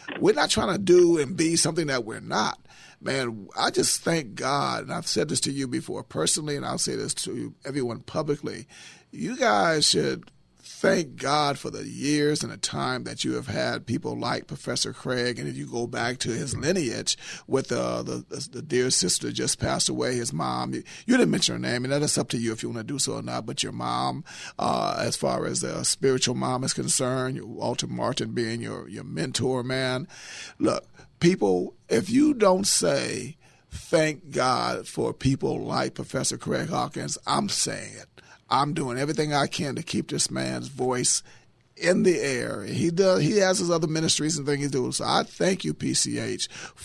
to do and be something that we're not. Man, I just thank God, and I've said this to you before personally, and I'll say this to everyone publicly. You guys should thank God for the years and the time that you have had people like Professor Craig, and if you go back to his lineage with the dear sister that just passed away, his mom. You didn't mention her name, and that's up to you if you want to do so or not, but your mom, as far as the spiritual mom is concerned, Walter Martin being your mentor, man. Look, people, if you don't say thank God for people like Professor Craig Hawkins, I'm saying it. I'm doing everything I can to keep this man's voice in the air. He has his other ministries and things he's doing. So I thank you, PCH,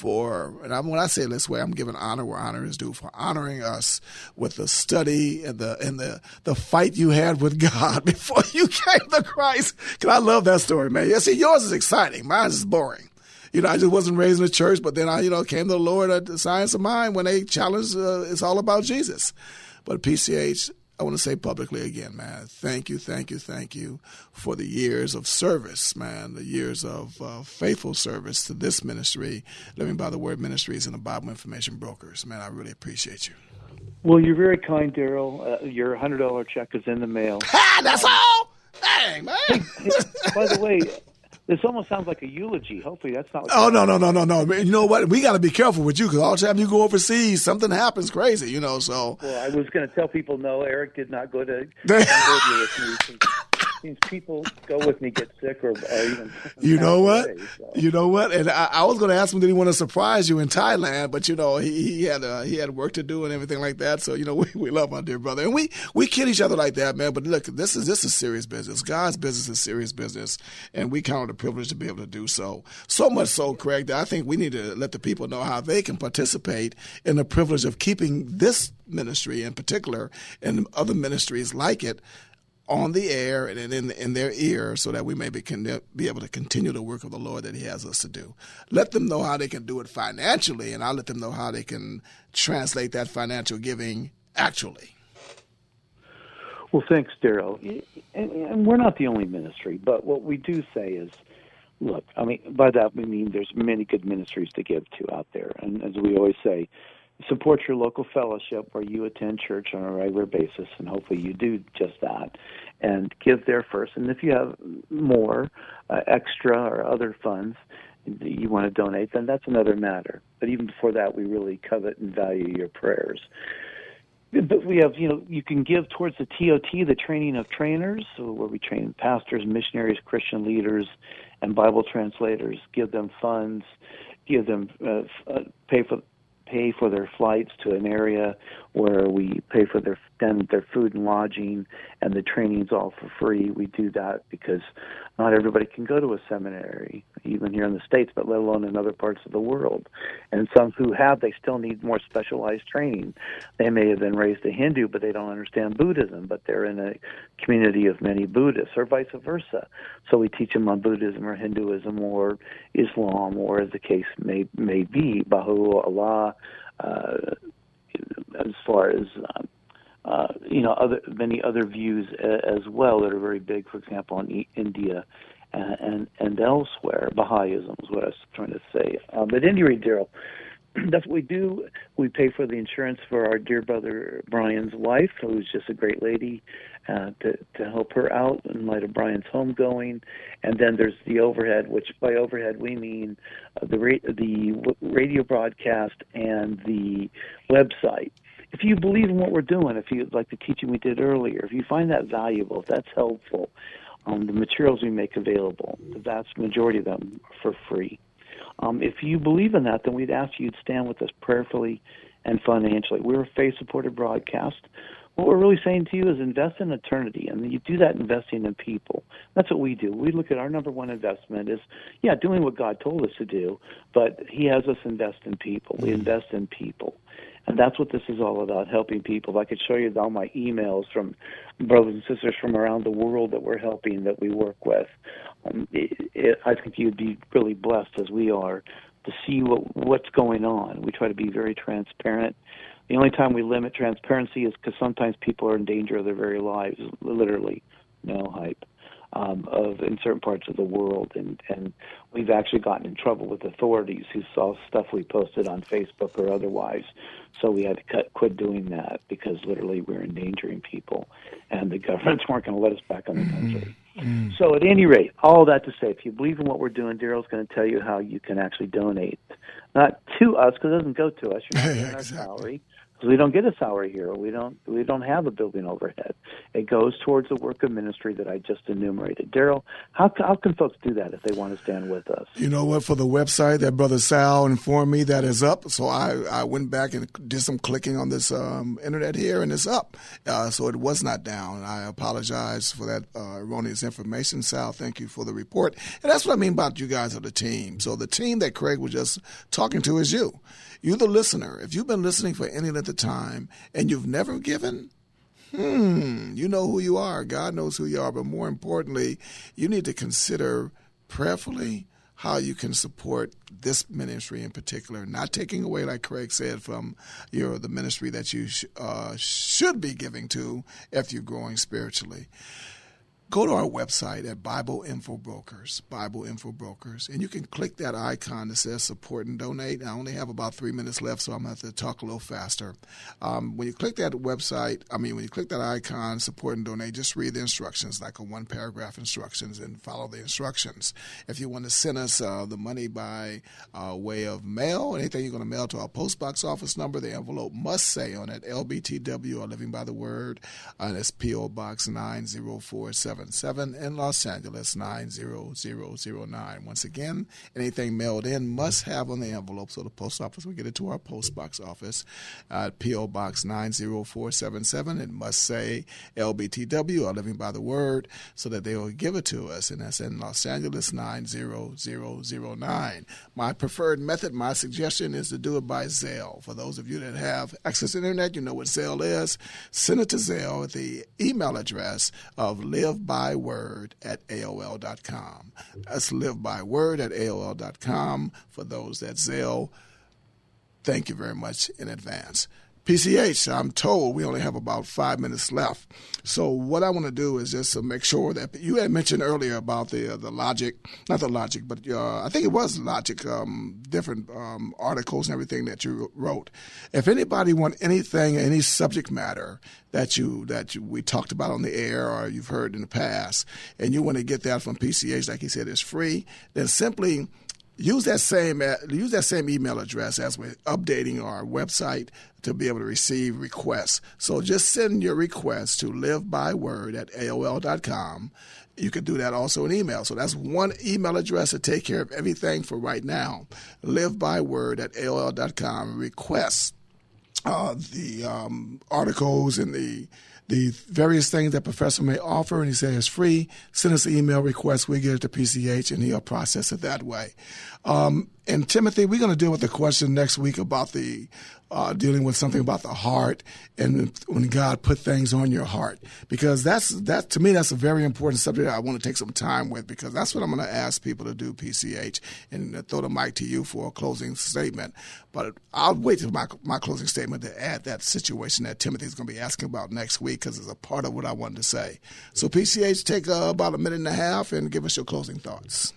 when I say it this way, I'm giving honor where honor is due, for honoring us with the study and the fight you had with God before you came to Christ. Because I love that story, man. Yeah, see, yours is exciting. Mine is boring. I just wasn't raised in the church, but then I, came to the Lord at the Science of Mind when they challenged, it's all about Jesus. But PCH, I want to say publicly again, man, thank you for the years of service, man, the years of faithful service to this ministry, Living by the Word Ministries and the Bible Information Brokers. Man, I really appreciate you. Well, you're very kind, Daryl. Your $100 check is in the mail. That's all? Dang, man. Hey, by the way, this almost sounds like a eulogy. Hopefully that's not. Oh, no. You know what? We got to be careful with you because all the time you go overseas, something happens crazy, so. Well, I was going to tell people, no, Eric did not go to Cambodia with me. Since people go with me get sick or even. You know what? Away, so. You know what? And I was going to ask him, did he want to surprise you in Thailand? But he had work to do and everything like that. So we love our dear brother, and we kid each other like that, man. But look, this is serious business. God's business is serious business, and we count it a privilege to be able to do so. So much so, Craig, that I think we need to let the people know how they can participate in the privilege of keeping this ministry in particular and other ministries like it on the air and in their ear so that we may be able to continue the work of the Lord that he has us to do. Let them know how they can do it financially, and I'll let them know how they can translate that financial giving actually. Well, thanks, Darrell. And we're not the only ministry, but what we do say is, look, I mean, by that we mean there's many good ministries to give to out there. And as we always say, support your local fellowship where you attend church on a regular basis, and hopefully you do just that, and give there first. And if you have more extra or other funds that you want to donate, then that's another matter. But even before that, we really covet and value your prayers. But we have, you can give towards the TOT, the training of trainers, where we train pastors, missionaries, Christian leaders, and Bible translators, give them funds, give them pay for their flights to an area where we pay for their food and lodging, and the training's all for free. We do that because not everybody can go to a seminary, even here in the States, but let alone in other parts of the world. And some who have, they still need more specialized training. They may have been raised a Hindu, but they don't understand Buddhism, but they're in a community of many Buddhists, or vice versa. So we teach them on Buddhism or Hinduism or Islam, or as the case may be, Baha'u'llah, as far as many other views as well that are very big, for example, in India and elsewhere. Baha'ism is what I was trying to say. But at any rate, Darrell, that's what we do. We pay for the insurance for our dear brother Brian's wife, who's just a great lady, to help her out in light of Brian's homegoing. And then there's the overhead, which by overhead we mean the radio broadcast and the website. If you believe in what we're doing, if you like the teaching we did earlier, if you find that valuable, if that's helpful, the materials we make available, the vast majority of them are for free. If you believe in that, then we'd ask you to stand with us prayerfully and financially. We're a faith-supported broadcast. What we're really saying to you is invest in eternity, and you do that investing in people. That's what we do. We look at our number one investment is, doing what God told us to do, but he has us invest in people. We invest in people. And that's what this is all about, helping people. I could show you all my emails from brothers and sisters from around the world that we're helping, that we work with. I think you'd be really blessed, as we are, to see what's going on. We try to be very transparent. The only time we limit transparency is because sometimes people are in danger of their very lives, literally, no hype, in certain parts of the world. And we've actually gotten in trouble with authorities who saw stuff we posted on Facebook or otherwise. So we had to quit doing that because literally we're endangering people, and the governments weren't going to let us back on the country. So at any rate, all that to say, if you believe in what we're doing, Darrell's going to tell you how you can actually donate. Not to us, because it doesn't go to us. You're not getting our salary. Because we don't get a salary here. We don't have a building overhead. It goes towards the work of ministry that I just enumerated. Darrell, how can folks do that if they want to stand with us? You know what? For the website that Brother Sal informed me that is up, so I went back and did some clicking on this internet here, and it's up. So it was not down. I apologize for that erroneous information. Sal, thank you for the report. And that's what I mean about you guys are the team. So the team that Craig was just talking to is you. You, the listener. If you've been listening for any length of time and you've never given, you know who you are. God knows who you are. But more importantly, you need to consider prayerfully how you can support this ministry in particular, not taking away, like Craig said, from the ministry that you should be giving to if you're growing spiritually. Go to our website at Bible Info Brokers, and you can click that icon that says support and donate. I only have about 3 minutes left, so I'm going to have to talk a little faster. When you click that when you click that icon, support and donate, just read the instructions, like a one-paragraph instructions, and follow the instructions. If you want to send us the money by way of mail, anything you're going to mail to our post box office number, the envelope must say on it LBTW, or Living by the Word, and it's P.O. Box 9047. 477 in Los Angeles, 90009. Once again, anything mailed in must have on the envelope, so the post office will get it to our post box office at P.O. Box 90477. It must say LBTW, or Living by the Word, so that they will give it to us, and that's in Los Angeles, 90009. My preferred method, my suggestion is to do it by Zelle. For those of you that have access to the internet, you know what Zelle is. Send it to Zelle at the email address of livebyword@aol.com. That's livebyword@aol.com for those that Zelle. Thank you very much in advance. PCH, I'm told we only have about 5 minutes left. So what I want to do is just to make sure that you had mentioned earlier about the logic, not the logic, but I think it was logic, different articles and everything that you wrote. If anybody want anything, any subject matter that we talked about on the air or you've heard in the past, and you want to get that from PCH, like he said, it's free, then simply use that same email address as we're updating our website to be able to receive requests. So just send your requests to livebyword@aol.com. You can do that also in email. So that's one email address to take care of everything for right now. livebyword@aol.com. Requests the articles and the various things that Professor may offer, and he says it's free. Send us an email request. We get it to PCH, and he'll process it that way. And Timothy, we're going to deal with the question next week about the dealing with something about the heart and when God put things on your heart, because that to me that's a very important subject I want to take some time with, because that's what I'm going to ask people to do, PCH, and throw the mic to you for a closing statement. But I'll wait till my closing statement to add that situation that Timothy's going to be asking about next week, because it's a part of what I wanted to say. So PCH, take about a minute and a half and give us your closing thoughts.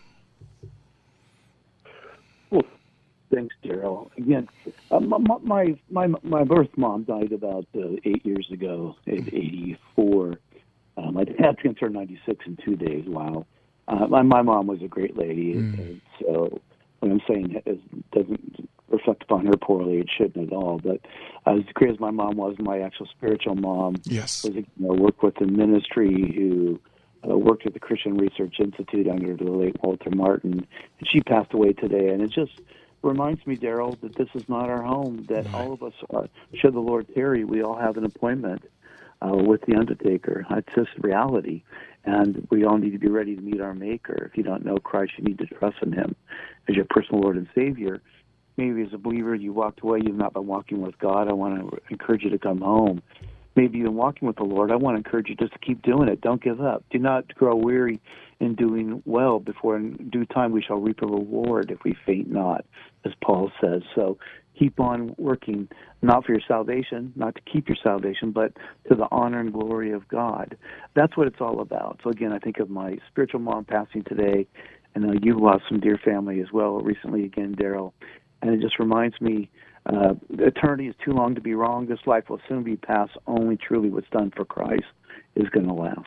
Thanks, Daryl. Again, my birth mom died about 8 years ago at 84. My dad turned 96 in 2 days. Wow. My mom was a great lady, and so what I'm saying doesn't reflect upon her poorly. It shouldn't at all. But as great as my mom was, my actual spiritual mom was worked with the ministry who worked at the Christian Research Institute under the late Walter Martin, and she passed away today. And it just reminds me, Daryl, that this is not our home, that all of us, should the Lord tarry, we all have an appointment with the undertaker. It's just reality. And we all need to be ready to meet our Maker. If you don't know Christ, you need to trust in Him as your personal Lord and Savior. Maybe as a believer, you walked away, you've not been walking with God. I want to encourage you to come home. Maybe you've been walking with the Lord. I want to encourage you just to keep doing it. Don't give up. Do not grow weary in doing well, before in due time we shall reap a reward if we faint not, as Paul says. So keep on working, not for your salvation, not to keep your salvation, but to the honor and glory of God. That's what it's all about. So again, I think of my spiritual mom passing today, and you've lost some dear family as well recently again, Daryl. And it just reminds me, eternity is too long to be wrong. This life will soon be past. Only truly what's done for Christ is going to last.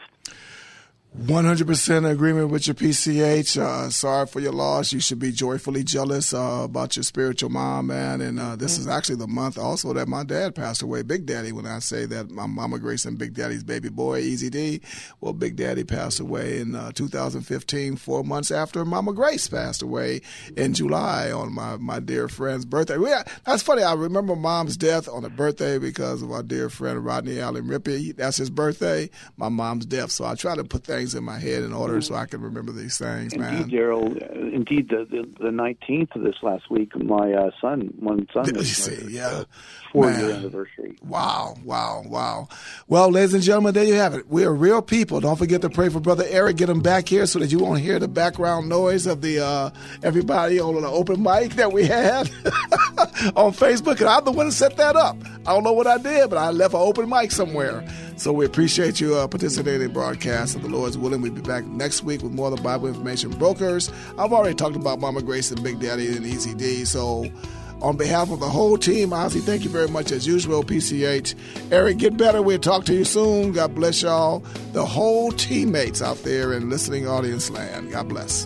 100% agreement with your PCH. Sorry for your loss. You should be joyfully jealous about your spiritual mom, man. And this is actually the month also that my dad passed away, Big Daddy. When I say that, my Mama Grace and Big Daddy's baby boy, Easy D. Well, Big Daddy passed away in 2015, 4 months after Mama Grace passed away in July on my dear friend's birthday. That's funny. I remember Mom's death on a birthday because of our dear friend Rodney Allen Rippey. That's his birthday, my mom's death. So I try to put things in my head in order so I can remember these things, man. Indeed, Daryl. Indeed, the 19th of this last week, my son was 4-year anniversary. Wow. Well, ladies and gentlemen, there you have it. We are real people. Don't forget to pray for Brother Eric. Get him back here so that you won't hear the background noise of the everybody on the open mic that we had on Facebook. And I'm the one who set that up. I don't know what I did, but I left an open mic somewhere. So we appreciate you participating in the broadcast. If the Lord's willing, we'll be back next week with more of the Bible Information Brokers. I've already talked about Mama Grace and Big Daddy and Easy D. So on behalf of the whole team, Ozzy, thank you very much as usual, PCH. Eric, get better. We'll talk to you soon. God bless y'all. The whole teammates out there in listening audience land. God bless.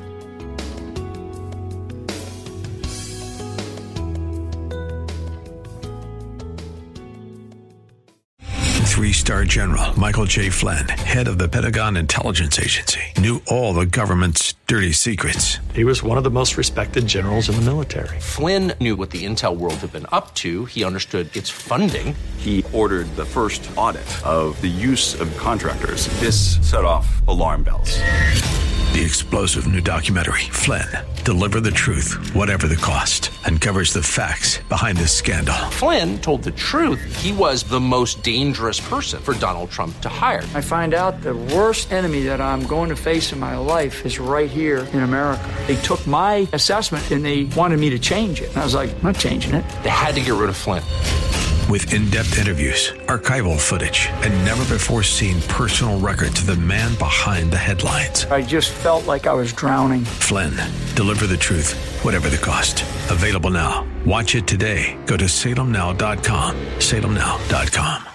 3-star general Michael J. Flynn, head of the Pentagon Intelligence Agency, knew all the government's dirty secrets. He was one of the most respected generals in the military. Flynn knew what the intel world had been up to. He understood its funding. He ordered the first audit of the use of contractors. This set off alarm bells. The explosive new documentary, Flynn, Deliver the Truth, Whatever the Cost, uncovers the facts behind this scandal. Flynn told the truth. He was the most dangerous person for Donald Trump to hire. I find out the worst enemy that I'm going to face in my life is right here in America. They took my assessment and they wanted me to change it. And I was like, I'm not changing it. They had to get rid of Flynn. With in-depth interviews, archival footage, and never-before-seen personal records of the man behind the headlines. I just felt like I was drowning. Flynn, Deliver the Truth, Whatever the Cost. Available now. Watch it today. Go to salemnow.com. salemnow.com.